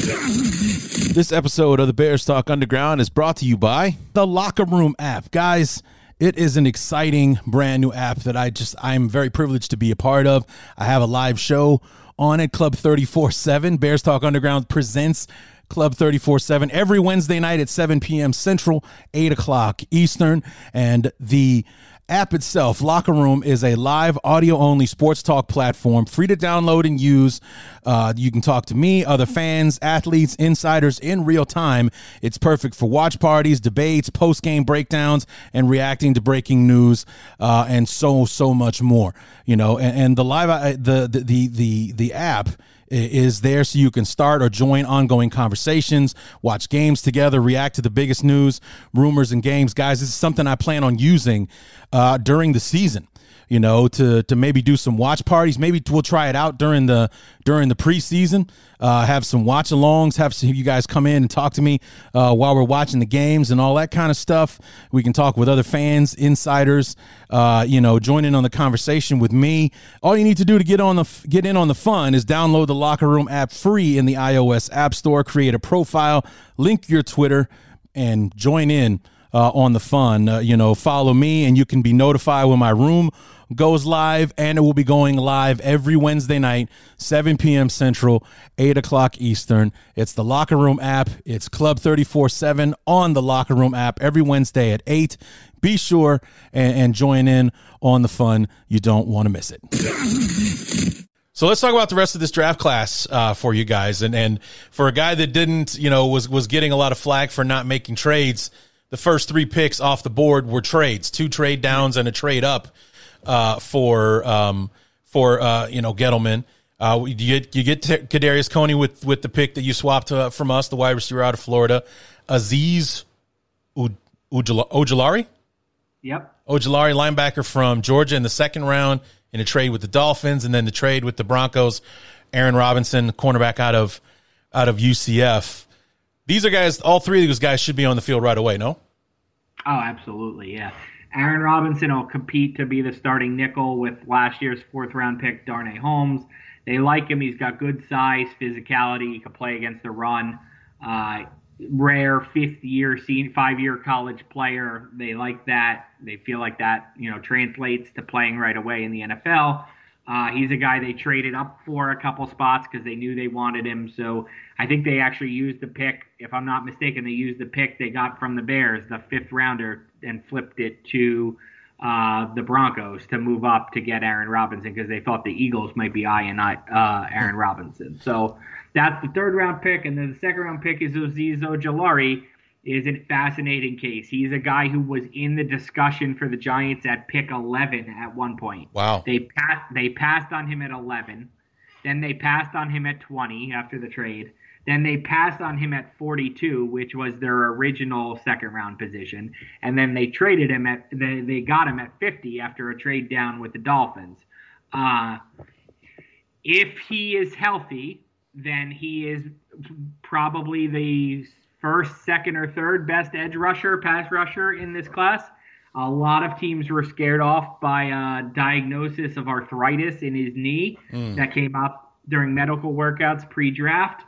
This episode of the Bears Talk Underground is brought to you by the Locker Room app. Guys, it is an exciting brand new app that I just, I'm very privileged to be a part of. I have a live show on it, Club thirty-four seven. Bears Talk Underground presents Club thirty-four seven every Wednesday night at seven p.m. Central, eight o'clock Eastern. And the app itself, Locker Room, is a live audio-only sports talk platform, free to download and use. Uh, you can talk to me, other fans, athletes, insiders in real time. It's perfect for watch parties, debates, post-game breakdowns, and reacting to breaking news, uh, and so, so much more. You know, and, and the live, uh, the, the, the, the, the app is there so you can start or join ongoing conversations, watch games together, react to the biggest news, rumors, and games. Guys, this is something I plan on using uh, during the season. you know, to to maybe do some watch parties. Maybe we'll try it out during the during the preseason. Uh, have some watch alongs. Have some, you guys come in and talk to me uh, while we're watching the games and all that kind of stuff. We can talk with other fans, insiders. Uh, you know, join in on the conversation with me. All you need to do to get on the get in on the fun is download the Locker Room app free in the iOS App Store. Create a profile, link your Twitter, and join in uh, on the fun. Uh, you know, follow me, and you can be notified when my room goes live, and it will be going live every Wednesday night, seven p.m. Central, eight o'clock Eastern. It's the Locker Room app. It's Club thirty-four seven on the Locker Room app every Wednesday at eight. Be sure and, and join in on the fun. You don't want to miss it. So let's talk about the rest of this draft class uh, for you guys. And and for a guy that didn't, you know, was was getting a lot of flack for not making trades, the first three picks off the board were trades, two trade downs and a trade up. Uh, for um, for uh, you know, Gettleman, uh, you get you get Kadarius Toney with with the pick that you swapped uh, from us, the wide receiver out of Florida, Azeez Ojulari. Yep, Ojulari, linebacker from Georgia, in the second round in a trade with the Dolphins, and then the trade with the Broncos, Aaron Robinson, cornerback out of out of U C F. These are guys. All three of these guys should be on the field right away. No? Oh, absolutely, yeah. Aaron Robinson will compete to be the starting nickel with last year's fourth-round pick, Darnay Holmes. They like him. He's got good size, physicality. He can play against the run. Uh, rare fifth-year, five-year college player. They like that. They feel like that, you know, translates to playing right away in the N F L. Uh, he's a guy they traded up for a couple spots because they knew they wanted him. So I think they actually used the pick. If I'm not mistaken, they used the pick they got from the Bears, the fifth rounder, and flipped it to uh, the Broncos to move up to get Aaron Robinson because they thought the Eagles might be eyeing uh, Aaron Robinson. So that's the third round pick. And then the second round pick is Azeez Ojulari. Is a fascinating case. He's a guy who was in the discussion for the Giants at pick eleven at one point. Wow. They passed, they passed on him at eleven. Then they passed on him at twenty after the trade. Then they passed on him at forty-two, which was their original second round position. And then they traded him at, they, they got him at fifty after a trade down with the Dolphins. Uh, if he is healthy, then he is probably the first, second, or third best edge rusher, pass rusher in this class. A lot of teams were scared off by a diagnosis of arthritis in his knee mm. that came up during medical workouts pre-draft.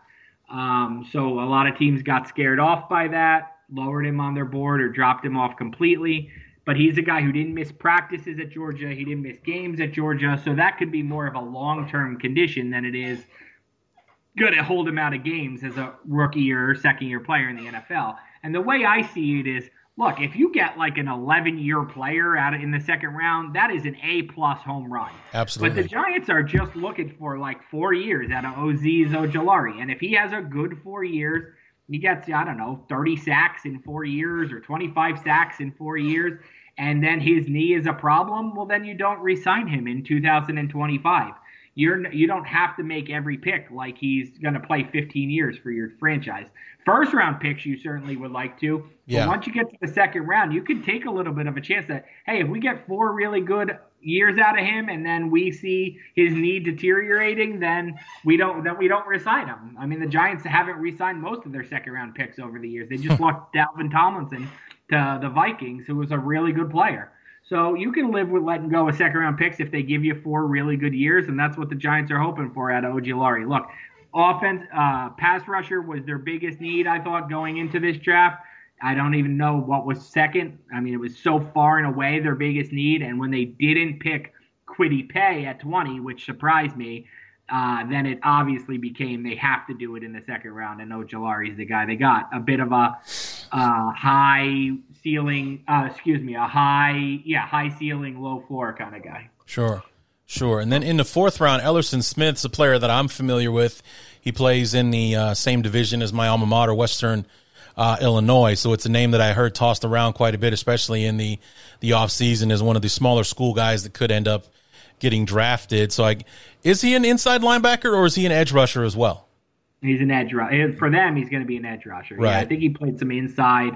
Um, so a lot of teams got scared off by that, lowered him on their board or dropped him off completely. But he's a guy who didn't miss practices at Georgia. He didn't miss games at Georgia. So that could be more of a long-term condition than it is going to hold him out of games as a rookie or second-year player in the N F L. And the way I see it is, look, if you get like an eleven-year player out of, in the second round, that is an A-plus home run. Absolutely. But the Giants are just looking for like four years out of Azeez Ojulari. And if he has a good four years, he gets, I don't know, thirty sacks in four years or twenty-five sacks in four years, and then his knee is a problem, well, then you don't re-sign him in two thousand twenty-five. You're, you don't have to make every pick like he's going to play fifteen years for your franchise. First round picks you certainly would like to. Yeah. But once you get to the second round, you can take a little bit of a chance that, hey, if we get four really good years out of him and then we see his knee deteriorating, then we don't then we don't re-sign him. I mean, the Giants haven't re-signed most of their second round picks over the years. They just lost Dalvin Tomlinson to the Vikings, who was a really good player. So you can live with letting go of second-round picks if they give you four really good years, and that's what the Giants are hoping for out of Ojulari. Look, offense, uh, pass rusher was their biggest need, I thought, going into this draft. I don't even know what was second. I mean, it was so far and away their biggest need, and when they didn't pick Kwity Paye at twenty, which surprised me, uh, then it obviously became they have to do it in the second round, and Ojulari is the guy they got. A bit of a uh, high ceiling, uh, excuse me, a high, yeah, high ceiling, low floor kind of guy. Sure, sure. And then in the fourth round, Ellerson Smith's a player that I'm familiar with. He plays in the uh, same division as my alma mater, Western uh, Illinois. So it's a name that I heard tossed around quite a bit, especially in the, the offseason, as one of the smaller school guys that could end up getting drafted. So I, is he an inside linebacker or is he an edge rusher as well? He's an edge rusher. For them, he's going to be an edge rusher. Right. Yeah, I think he played some inside.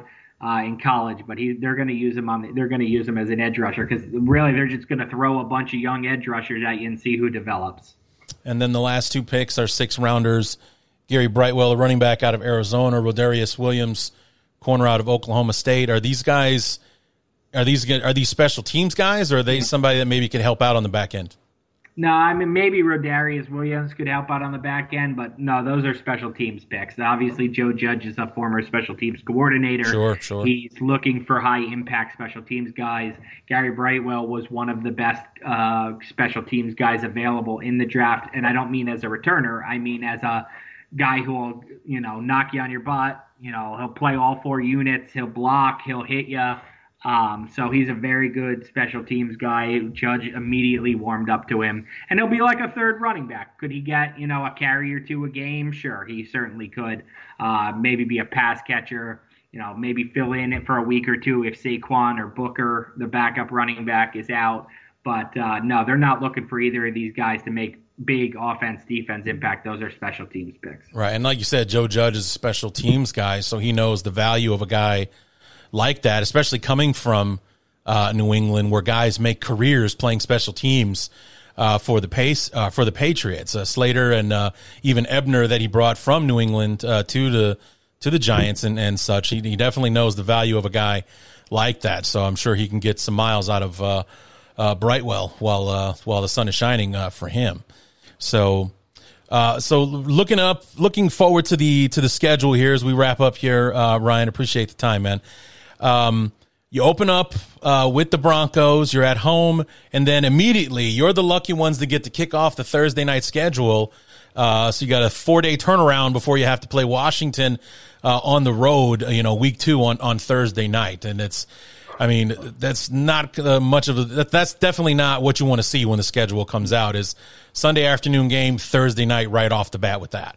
uh, in college, but he they're going to use him on the, they're going to use him as an edge rusher because really they're just going to throw a bunch of young edge rushers at you and see who develops. And then the last two picks are six rounders: Gary Brightwell, a running back out of Arizona; Rodarius Williams, corner out of Oklahoma State. Are these guys? Are these are these special teams guys, or are they somebody that maybe can help out on the back end? No, I mean, maybe Rodarius Williams could help out on the back end, but no, those are special teams picks. Obviously, Joe Judge is a former special teams coordinator. Sure, sure. He's looking for high-impact special teams guys. Gary Brightwell was one of the best uh, special teams guys available in the draft, and I don't mean as a returner. I mean as a guy who will, you know, knock you on your butt. You know, he'll play all four units. He'll block. He'll hit you. Um, so he's a very good special teams guy. Judge immediately warmed up to him. And he'll be like a third running back. Could he get, you know, a carry or two a game? Sure, he certainly could. Uh, maybe be a pass catcher, you know, maybe fill in it for a week or two if Saquon or Booker, the backup running back, is out. But uh, no, they're not looking for either of these guys to make big offense, defense impact. Those are special teams picks. Right, and like you said, Joe Judge is a special teams guy, so he knows the value of a guy like that, especially coming from uh, New England, where guys make careers playing special teams uh, for the pace uh, for the Patriots. Uh, Slater and uh, even Ebner that he brought from New England uh, to the to the Giants and, and such. He, he definitely knows the value of a guy like that. So I'm sure he can get some miles out of uh, uh, Brightwell while uh, while the sun is shining uh, for him. So. Uh, so looking up, looking forward to the to the schedule here as we wrap up here, uh, Ryan. Appreciate the time, man. Um, you open up uh, with the Broncos. You're at home, and then immediately you're the lucky ones to get to kick off the Thursday night schedule. Uh, so you got a four day turnaround before you have to play Washington uh, on the road. You know, week two on on Thursday night, and it's. I mean, that's not uh, much of a, that, that's definitely not what you want to see when the schedule comes out is Sunday afternoon game, Thursday night, right off the bat with that.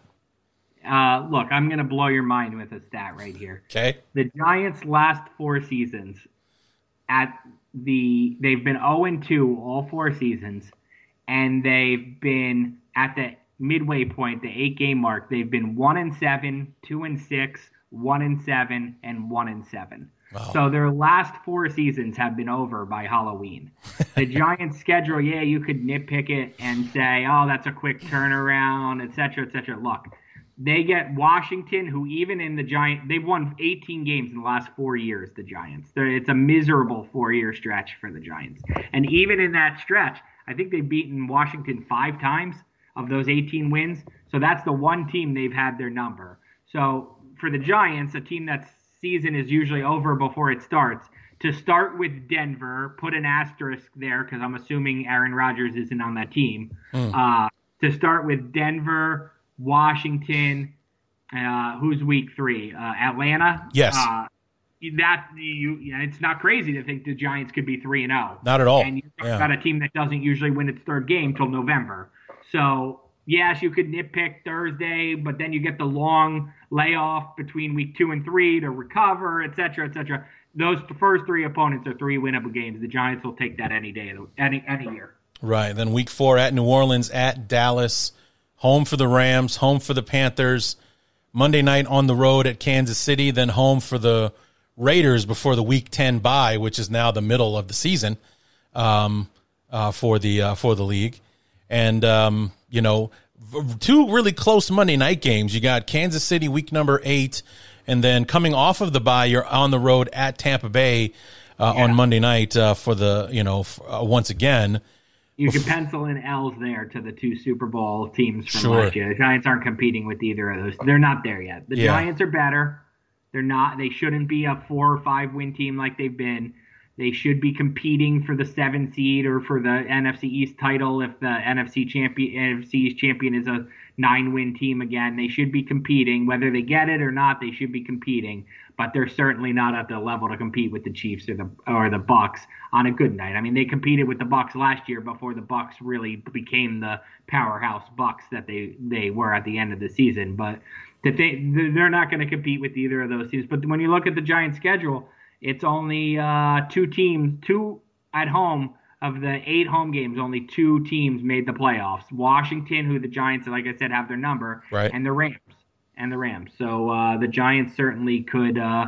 Uh, look, I'm going to blow your mind with a stat right here. Okay. The Giants' last four seasons at the, they've been oh and two all four seasons, and they've been at the midway point, the eight game mark. They've been one and seven, two and six, one and seven, and one and seven. Wow. So their last four seasons have been over by Halloween. The Giants' schedule, yeah, you could nitpick it and say, oh, that's a quick turnaround, et cetera, et cetera. Look, they get Washington, who even in the Giants, they've won eighteen games in the last four years, the Giants. They're, it's a miserable four-year stretch for the Giants. And even in that stretch, I think they've beaten Washington five times of those eighteen wins. So that's the one team they've had their number. So for the Giants, a team that's season is usually over before it starts, to start with Denver, put an asterisk there because I'm assuming Aaron Rodgers isn't on that team. Mm. Uh, to start with Denver, Washington, uh, who's week three? Uh, Atlanta? Yes. Uh, that you, you know, it's not crazy to think the Giants could be three and zero. Not at all. And you've yeah. got a team that doesn't usually win its third game till November. So yes, you could nitpick Thursday, but then you get the long layoff between week two and three to recover, et cetera, et cetera. Those first three opponents are three winnable games. The Giants will take that any day, any any year. Right. Then week four at New Orleans, at Dallas, home for the Rams, home for the Panthers, Monday night on the road at Kansas City, then home for the Raiders before the week ten bye, which is now the middle of the season um, uh, for the uh, for the league. And, um, you know, two really close Monday night games. You got Kansas City week number eight, and then coming off of the bye, you're on the road at Tampa Bay uh, yeah. on Monday night uh, for the, you know, f- uh, once again. You can pencil in L's there to the two Super Bowl teams from sure. last year. The Giants aren't competing with either of those. They're not there yet. The yeah. Giants are better. They're not. They shouldn't be a four or five win team like they've been. They should be competing for the seven seed or for the N F C East title if the N F C champion, N F C East champion is a nine-win team again. They should be competing. Whether they get it or not, they should be competing. But they're certainly not at the level to compete with the Chiefs or the or the Bucs on a good night. I mean, they competed with the Bucs last year before the Bucs really became the powerhouse Bucs that they, they were at the end of the season. But that they they're not going to compete with either of those teams. But when you look at the Giants' schedule, it's only uh, two teams, two at home of the eight home games. Only two teams made the playoffs: Washington, who the Giants, like I said, have their number, right. and the Rams, and the Rams. So uh, the Giants certainly could uh,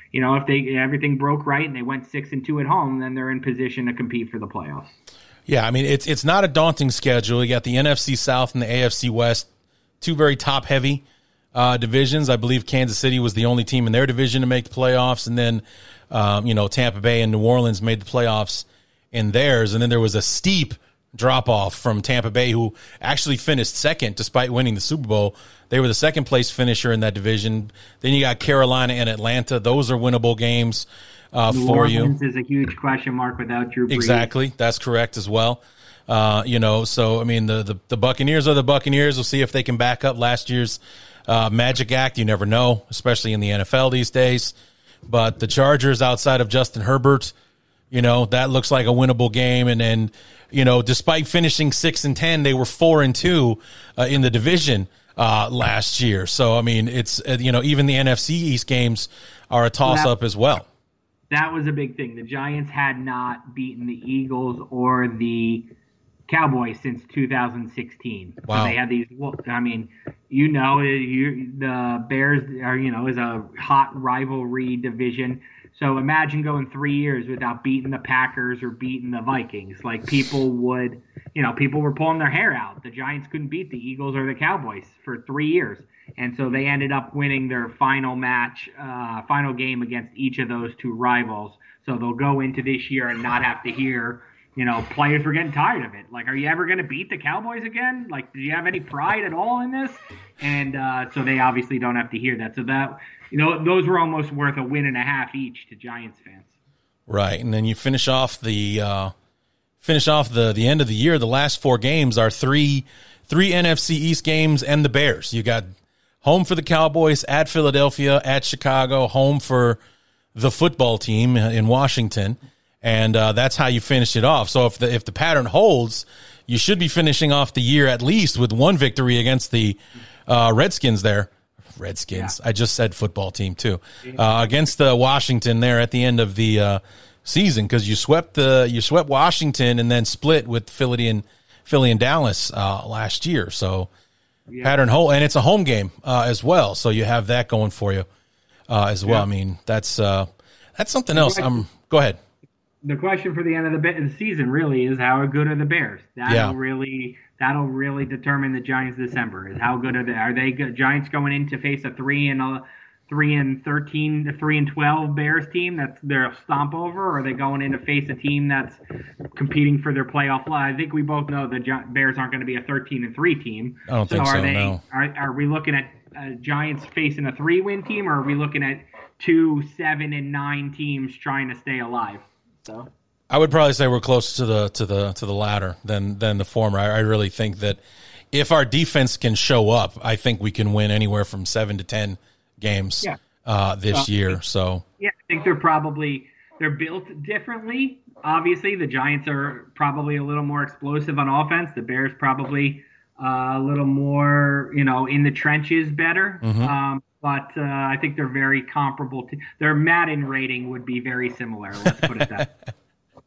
you know, if they everything broke right and they went six and two at home, then they're in position to compete for the playoffs. Yeah, I mean, it's it's not a daunting schedule. You got the N F C South and the A F C West, two very top-heavy uh, divisions. I believe Kansas City was the only team in their division to make the playoffs, and then, um, you know, Tampa Bay and New Orleans made the playoffs in theirs. And then there was a steep drop-off from Tampa Bay, who actually finished second despite winning the Super Bowl. They were the second-place finisher in that division. Then you got Carolina and Atlanta. Those are winnable games. Uh, New for Orleans you. is a huge question mark without Drew Brees. Exactly. That's correct as well. Uh, you know, so, I mean, the, the, the Buccaneers are the Buccaneers. We'll see if they can back up last year's uh, Magic Act. You never know, especially in the N F L these days. But the Chargers, outside of Justin Herbert, you know, that looks like a winnable game. And then, you know, despite finishing six and ten, they were four and two uh, in the division uh, last year. So, I mean, it's, uh, you know, even the N F C East games are a toss-up as well. That was a big thing. The Giants had not beaten the Eagles or the Cowboys since two thousand sixteen. Wow. So they had these. Well, I mean, you know, you, the Bears are, you know, is a hot rivalry division. So imagine going three years without beating the Packers or beating the Vikings. Like, people would, you know, people were pulling their hair out. The Giants couldn't beat the Eagles or the Cowboys for three years. And so they ended up winning their final match, uh, final game against each of those two rivals. So they'll go into this year and not have to hear, you know, players were getting tired of it. Like, are you ever going to beat the Cowboys again? Like, do you have any pride at all in this? And uh, so they obviously don't have to hear that. So that, you know, those were almost worth a win and a half each to Giants fans. Right, and then you finish off the uh, finish off the the end of the year. The last four games are three three N F C East games and the Bears. You got home for the Cowboys, at Philadelphia, at Chicago, home for the football team in Washington, and uh, that's how you finish it off. So if the if the pattern holds, you should be finishing off the year at least with one victory against the uh, Redskins there. Redskins. Yeah. I just said football team too. Uh, against the Washington there at the end of the uh, season, because you swept the you swept Washington and then split with Philly and Philly and Dallas uh, last year. So yeah. Pattern whole, and it's a home game uh, as well. So you have that going for you uh, as well. Yeah. I mean, that's uh, that's something else. Um, go ahead. The question for the end of the, the season really is, how good are the Bears? That'll yeah. really that'll really determine the Giants' December. Is how good are they? Are they good? Giants going in to face a three and a three and thirteen, three and twelve Bears team that's their stomp over, or are they going in to face a team that's competing for their playoff life? I think we both know the Gi- Bears aren't going to be a thirteen and three team. I don't so think are so. They, no. Are are we looking at uh, Giants facing a three win team, or are we looking at two seven and nine teams trying to stay alive? So. I would probably say we're closer to the to the to the latter than than the former. I, I really think that if our defense can show up, I think we can win anywhere from seven to ten games yeah. uh, this well, year. So yeah, I think they're probably they're built differently. Obviously, the Giants are probably a little more explosive on offense. The Bears probably uh, a little more, you know, in the trenches better. Mm-hmm. Um, but uh, I think they're very comparable. To, their Madden rating would be very similar. Let's put it that way.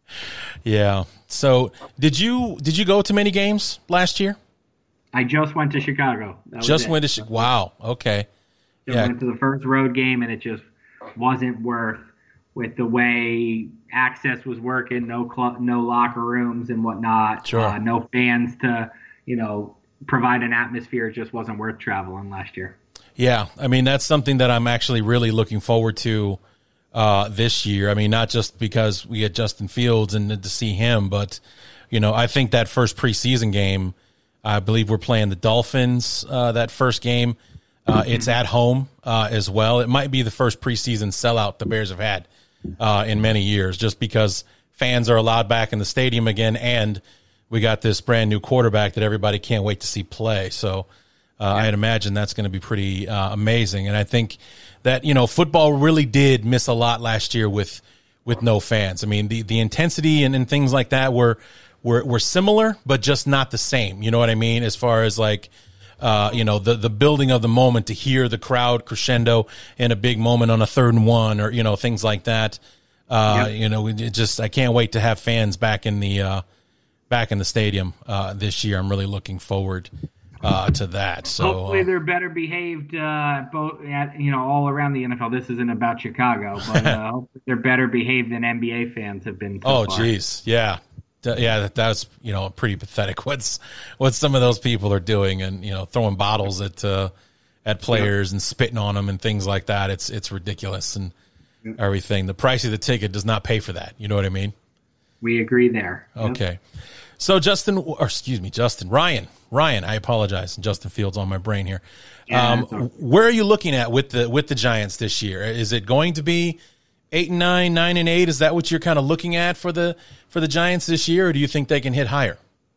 Yeah. So did you did you go to many games last year? I just went to Chicago. That just was went to Chicago. Wow. Okay. Just yeah. went to the first road game, and it just wasn't worth with the way access was working. No cl- no locker rooms and whatnot. Sure. Uh, no fans to, you know, provide an atmosphere. It just wasn't worth traveling last year. Yeah. I mean, that's something that I'm actually really looking forward to Uh, this year. I mean, not just because we had Justin Fields and to see him, but, you know, I think that first preseason game, I believe we're playing the Dolphins uh, that first game. Uh, it's at home uh, as well. It might be the first preseason sellout the Bears have had uh, in many years, just because fans are allowed back in the stadium again, and we got this brand new quarterback that everybody can't wait to see play. So uh, I'd imagine that's going to be pretty uh, amazing. And I think that, you know, football really did miss a lot last year with with no fans. I mean, the, the intensity and, and things like that were, were were similar, but just not the same. You know what I mean? As far as like, uh, you know, the, the building of the moment, to hear the crowd crescendo in a big moment on a third and one, or, you know, things like that. Uh, yep. You know, it just, I can't wait to have fans back in the uh, back in the stadium uh, this year. I'm really looking forward uh, to that. So hopefully they're better behaved, uh, both at, you know, all around the N F L. This isn't about Chicago, but uh, hopefully they're better behaved than N B A fans have been. So oh, far. geez, yeah, yeah, that, that's you know pretty pathetic. What's what some of those people are doing, and you know, throwing bottles at uh, at players yep. and spitting on them and things like that. It's it's ridiculous and yep. everything. The price of the ticket does not pay for that. You know what I mean? We agree there. Okay. Yep. So Justin, or excuse me, Justin, Ryan, Ryan, I apologize. Justin Fields on my brain here. Yeah, um, where are you looking at with the with the Giants this year? Is it going to be eight and nine, nine and eight? Is that what you're kind of looking at for the for the Giants this year, or do you think they can hit higher?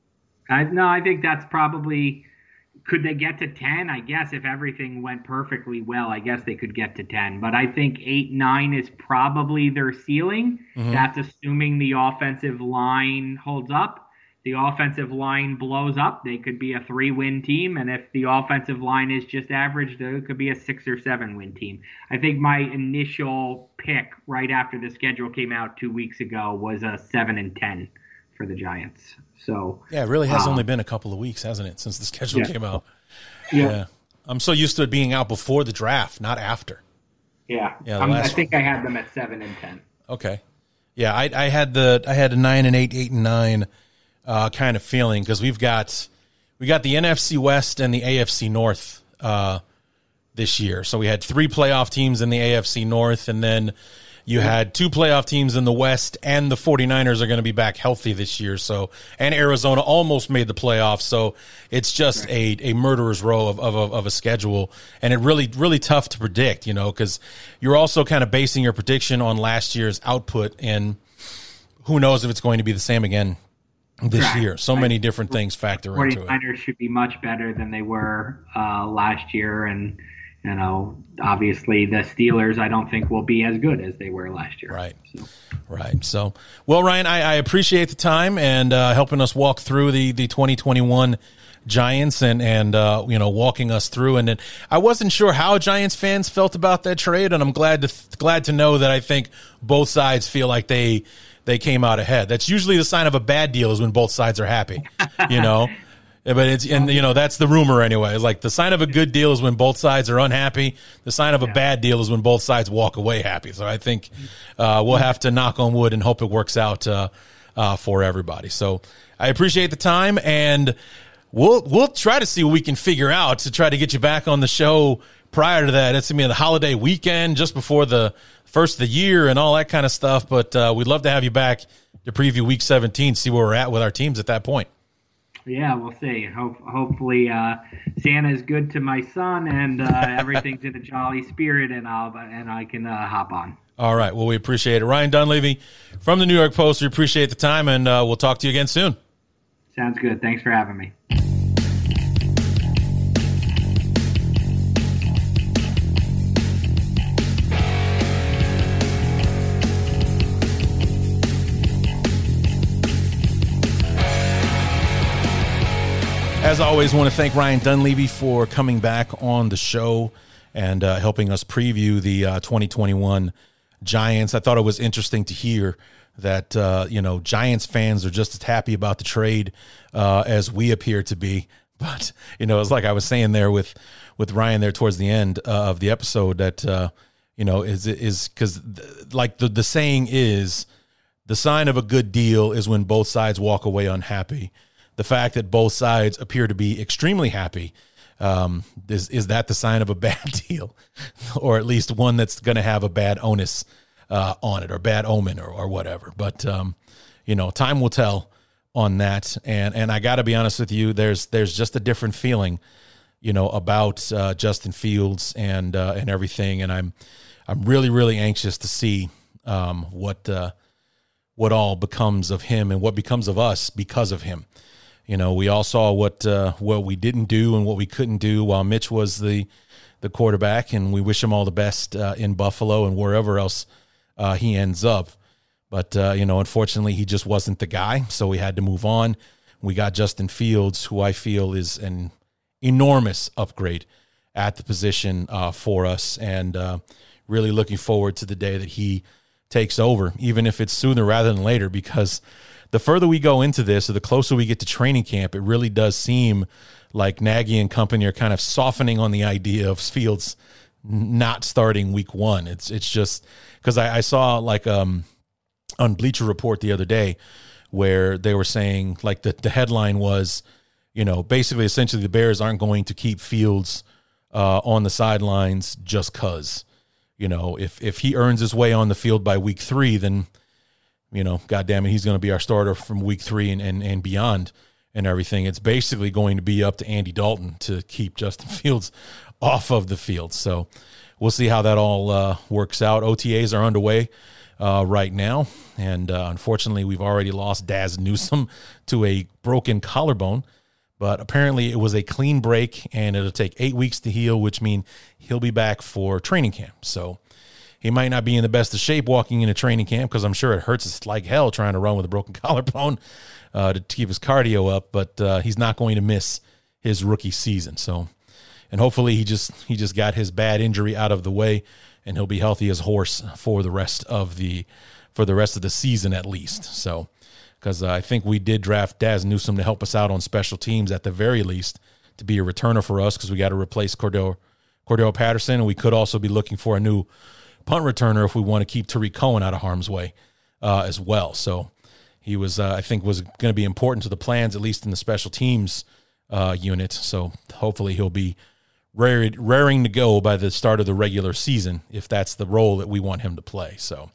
I, no, I think that's probably. Could they get to ten? I guess if everything went perfectly well, I guess they could get to ten. But I think eight, nine is probably their ceiling. Mm-hmm. That's assuming the offensive line holds up. The offensive line blows up, they could be a three-win team. And if the offensive line is just average, it could be a six- or seven-win team. I think my initial pick right after the schedule came out two weeks ago was a seven and ten for the Giants. So yeah, it really has um, uh, only been a couple of weeks, hasn't it, since the schedule yeah. came out? Yeah. yeah. I'm so used to it being out before the draft, not after. Yeah. yeah I think one. I had them at seven and ten. Okay. Yeah, I, I had the I had a nine and eight, eight and nine. Uh, kind of feeling because we've got we got the N F C West and the A F C North uh, this year. So we had three playoff teams in the A F C North, and then you had two playoff teams in the West, and the 49ers are going to be back healthy this year. So and Arizona almost made the playoffs. So it's just a, a murderer's row of, of of a schedule, and it really really tough to predict, you know, because you're also kind of basing your prediction on last year's output, and who knows if it's going to be the same again this right. year. So many different things factor into it. 49ers should be much better than they were uh, last year. And, you know, obviously the Steelers, I don't think will be as good as they were last year. Right. So. Right. So, well, Ryan, I, I appreciate the time and uh, helping us walk through the, the twenty twenty-one Giants and, and uh, you know, walking us through. And then I wasn't sure how Giants fans felt about that trade. And I'm glad to, glad to know that I think both sides feel like they, they came out ahead. That's usually the sign of a bad deal is when both sides are happy, you know, but it's, and you know, that's the rumor anyway. Like the sign of a good deal is when both sides are unhappy. The sign of a yeah. bad deal is when both sides walk away happy. So I think, uh, we'll have to knock on wood and hope it works out, uh, uh, for everybody. So I appreciate the time, and we'll, we'll try to see what we can figure out to try to get you back on the show prior to that. It's going to be the holiday weekend just before the first of the year and all that kind of stuff. But uh, we'd love to have you back to preview week seventeen, see where we're at with our teams at that point. Yeah, we'll see. Hope, hopefully uh, Santa's good to my son and uh, everything's in a jolly spirit, and I'll and I can uh, hop on. All right. Well, we appreciate it. Ryan Dunleavy from the New York Post. We appreciate the time, and uh, we'll talk to you again soon. Sounds good. Thanks for having me. As always, I want to thank Ryan Dunleavy for coming back on the show and uh, helping us preview the uh, twenty twenty-one Giants. I thought it was interesting to hear that, uh, you know, Giants fans are just as happy about the trade uh, as we appear to be. But, you know, it's like I was saying there with, with Ryan there towards the end uh, of the episode that, uh, you know, is is because th- like the, the saying is the sign of a good deal is when both sides walk away unhappy. The fact that both sides appear to be extremely happy, um, is, is that the sign of a bad deal, or at least one that's going to have a bad onus uh, on it, or bad omen, or, or whatever. But um, you know, time will tell on that. And and I got to be honest with you, there's there's just a different feeling, you know, about uh, Justin Fields and uh, and everything. And I'm I'm really really anxious to see um, what uh, what all becomes of him and what becomes of us because of him. You know, we all saw what uh, what we didn't do and what we couldn't do while Mitch was the the quarterback, and we wish him all the best uh, in Buffalo and wherever else uh, he ends up. But, uh, you know, unfortunately, he just wasn't the guy, so we had to move on. We got Justin Fields, who I feel is an enormous upgrade at the position uh, for us, and uh, really looking forward to the day that he takes over, even if it's sooner rather than later, because the further we go into this, or the closer we get to training camp, it really does seem like Nagy and company are kind of softening on the idea of Fields not starting week one. It's it's just because I, I saw like um on Bleacher Report the other day where they were saying like the, the headline was, you know, basically essentially the Bears aren't going to keep Fields uh, on the sidelines just because, you know, if if he earns his way on the field by week three, then, you know, God damn it, he's going to be our starter from week three and, and, and beyond and everything. It's basically going to be up to Andy Dalton to keep Justin Fields off of the field. So we'll see how that all uh, works out. O T As are underway uh, right now, and uh, unfortunately we've already lost Daz Newsome to a broken collarbone, but apparently it was a clean break, and it'll take eight weeks to heal, which means he'll be back for training camp. So he might not be in the best of shape walking into training camp because I'm sure it hurts like hell trying to run with a broken collarbone uh, to keep his cardio up, but uh, he's not going to miss his rookie season. So, and hopefully he just he just got his bad injury out of the way, and he'll be healthy as a horse for the rest of the for the rest of the season at least. So, because uh, I think we did draft Daz Newsome to help us out on special teams at the very least to be a returner for us because we got to replace Cordell Cordell Patterson, and we could also be looking for a new punt returner if we want to keep Tariq Cohen out of harm's way uh, as well. So he was, uh, I think, was going to be important to the plans, at least in the special teams uh, unit. So hopefully he'll be raring, raring to go by the start of the regular season if that's the role that we want him to play. So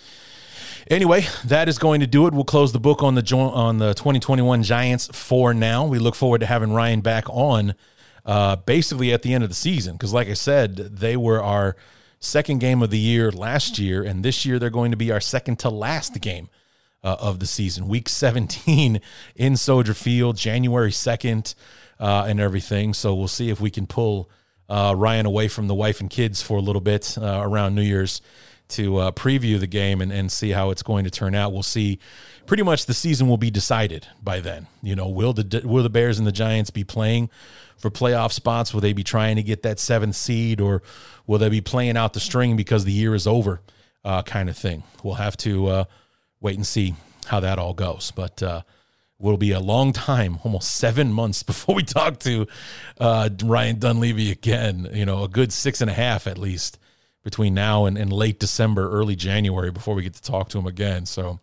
anyway, that is going to do it. We'll close the book on the on the twenty twenty-one Giants for now. We look forward to having Ryan back on uh, basically at the end of the season because, like I said, they were our second game of the year last year, and this year they're going to be our second to last game uh, of the season. Week seventeen in Soldier Field, January second, uh, and everything. So we'll see if we can pull uh, Ryan away from the wife and kids for a little bit uh, around New Year's to uh, preview the game and, and see how it's going to turn out. We'll see. Pretty much the season will be decided by then. You know, will the will the Bears and the Giants be playing for playoff spots? Will they be trying to get that seventh seed, or will they be playing out the string because the year is over uh, kind of thing? We'll have to uh, wait and see how that all goes. But uh, will be a long time, almost seven months before we talk to uh, Ryan Dunleavy again. You know, a good six and a half at least between now and, and late December, early January before we get to talk to him again. So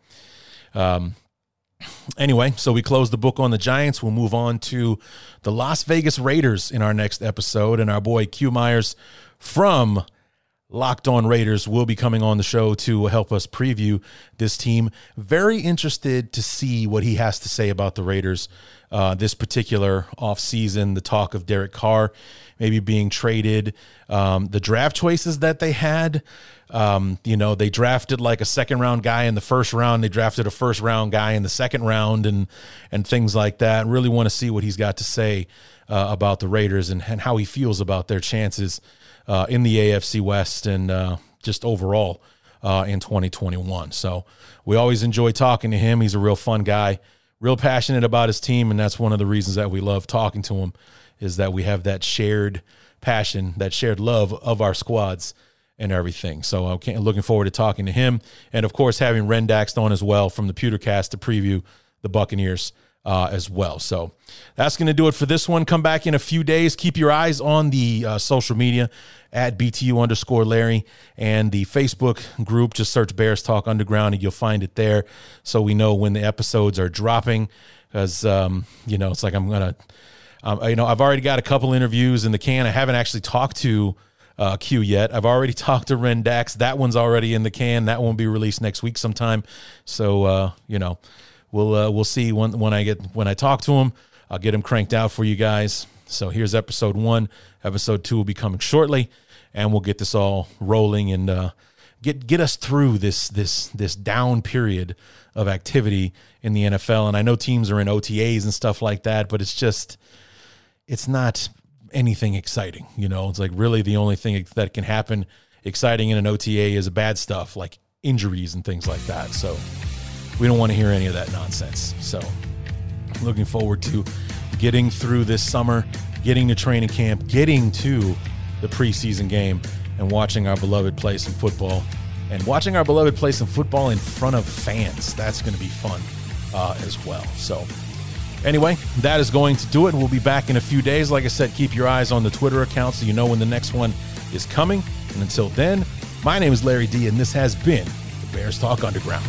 um, anyway, so we close the book on the Giants. We'll move on to the Las Vegas Raiders in our next episode. And our boy Q Myers from Locked On Raiders will be coming on the show to help us preview this team. Very interested to see what he has to say about the Raiders uh, this particular offseason, the talk of Derek Carr maybe being traded, um, the draft choices that they had. Um, you know, they drafted like a second round guy in the first round. They drafted a first round guy in the second round and and things like that. Really want to see what he's got to say uh, about the Raiders and, and how he feels about their chances uh, in the A F C West and uh, just overall uh, in twenty twenty-one. So we always enjoy talking to him. He's a real fun guy, real passionate about his team, and that's one of the reasons that we love talking to him is that we have that shared passion, that shared love of our squads and everything. So I'm looking forward to talking to him. And, of course, having Rendax on as well from the Pewtercast to preview the Buccaneers uh, as well. So that's going to do it for this one. Come back in a few days. Keep your eyes on the uh, social media at B T U underscore Larry and the Facebook group. Just search Bears Talk Underground and you'll find it there so we know when the episodes are dropping because, um, you know, it's like I'm going to – Um, you know, I've already got a couple interviews in the can. I haven't actually talked to uh, Q yet. I've already talked to Rendax. That one's already in the can. That won't be released next week sometime. So, uh, you know, we'll uh, we'll see when when I get when I talk to him. I'll get him cranked out for you guys. So here's episode one. Episode two will be coming shortly, and we'll get this all rolling and uh, get get us through this this this down period of activity in the N F L. And I know teams are in O T As and stuff like that, but it's just. It's not anything exciting, you know. It's like really the only thing that can happen exciting in an O T A is bad stuff like injuries and things like that. So we don't want to hear any of that nonsense. So looking forward to getting through this summer, getting to training camp, getting to the preseason game, and watching our beloved play some football, and watching our beloved play some football in front of fans. That's going to be fun uh, as well. So Anyway, that is going to do it. We'll be back in a few days. Like I said, keep your eyes on the Twitter account so you know when the next one is coming. And until then, my name is Larry D, and this has been the Bears Talk Underground.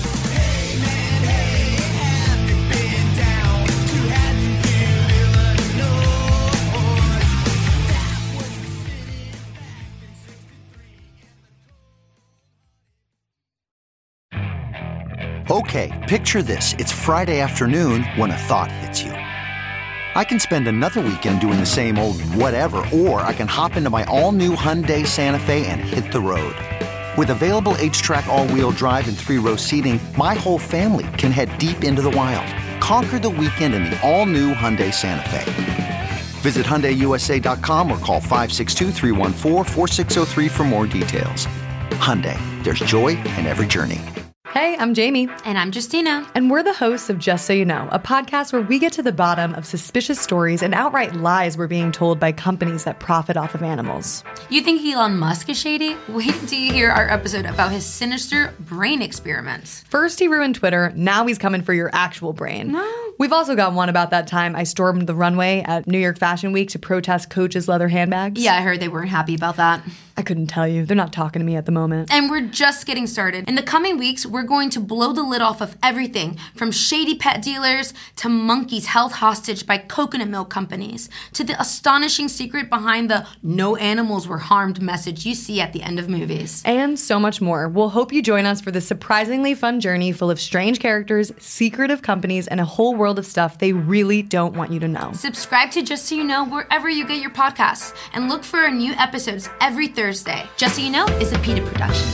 Okay, picture this. It's Friday afternoon when a thought hits you. I can spend another weekend doing the same old whatever, or I can hop into my all-new Hyundai Santa Fe and hit the road. With available H-Track all-wheel drive and three-row seating, my whole family can head deep into the wild. Conquer the weekend in the all-new Hyundai Santa Fe. Visit Hyundai U S A dot com or call five six two, three one four, four six zero three for more details. Hyundai, there's joy in every journey. Hey, I'm Jamie. And I'm Justina. And we're the hosts of Just So You Know, a podcast where we get to the bottom of suspicious stories and outright lies we're being told by companies that profit off of animals. You think Elon Musk is shady? Wait till you hear our episode about his sinister brain experiments. First he ruined Twitter, now he's coming for your actual brain. No. We've also got one about that time I stormed the runway at New York Fashion Week to protest Coach's leather handbags. Yeah, I heard they weren't happy about that. I couldn't tell you. They're not talking to me at the moment. And we're just getting started. In the coming weeks, we're going to blow the lid off of everything from shady pet dealers to monkeys held hostage by coconut milk companies to the astonishing secret behind the no animals were harmed message you see at the end of movies. And so much more. We'll hope you join us for this surprisingly fun journey full of strange characters, secretive companies, and a whole world of stuff they really don't want you to know. Subscribe to Just So You Know wherever you get your podcasts and look for our new episodes every Thursday. Just So You Know is a PETA production.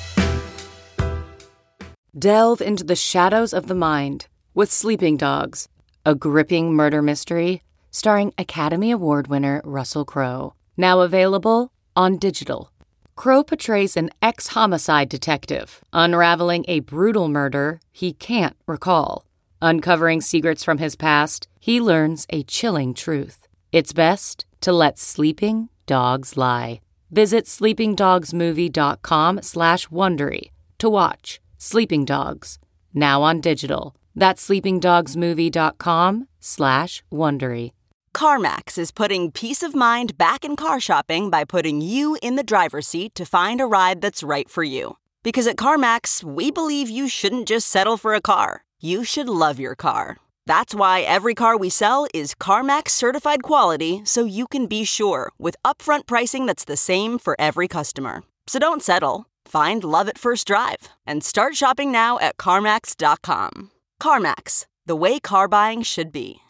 Delve into the shadows of the mind with Sleeping Dogs, a gripping murder mystery starring Academy Award winner Russell Crowe. Now available on digital. Crowe portrays an ex-homicide detective unraveling a brutal murder he can't recall. Uncovering secrets from his past, he learns a chilling truth. It's best to let sleeping dogs lie. Visit sleepingdogsmovie.com slash Wondery to watch Sleeping Dogs, now on digital. That's sleepingdogsmovie.com slash Wondery. CarMax is putting peace of mind back in car shopping by putting you in the driver's seat to find a ride that's right for you. Because at CarMax, we believe you shouldn't just settle for a car. You should love your car. That's why every car we sell is CarMax certified quality, so you can be sure with upfront pricing that's the same for every customer. So don't settle. Find love at first drive and start shopping now at CarMax dot com. CarMax, the way car buying should be.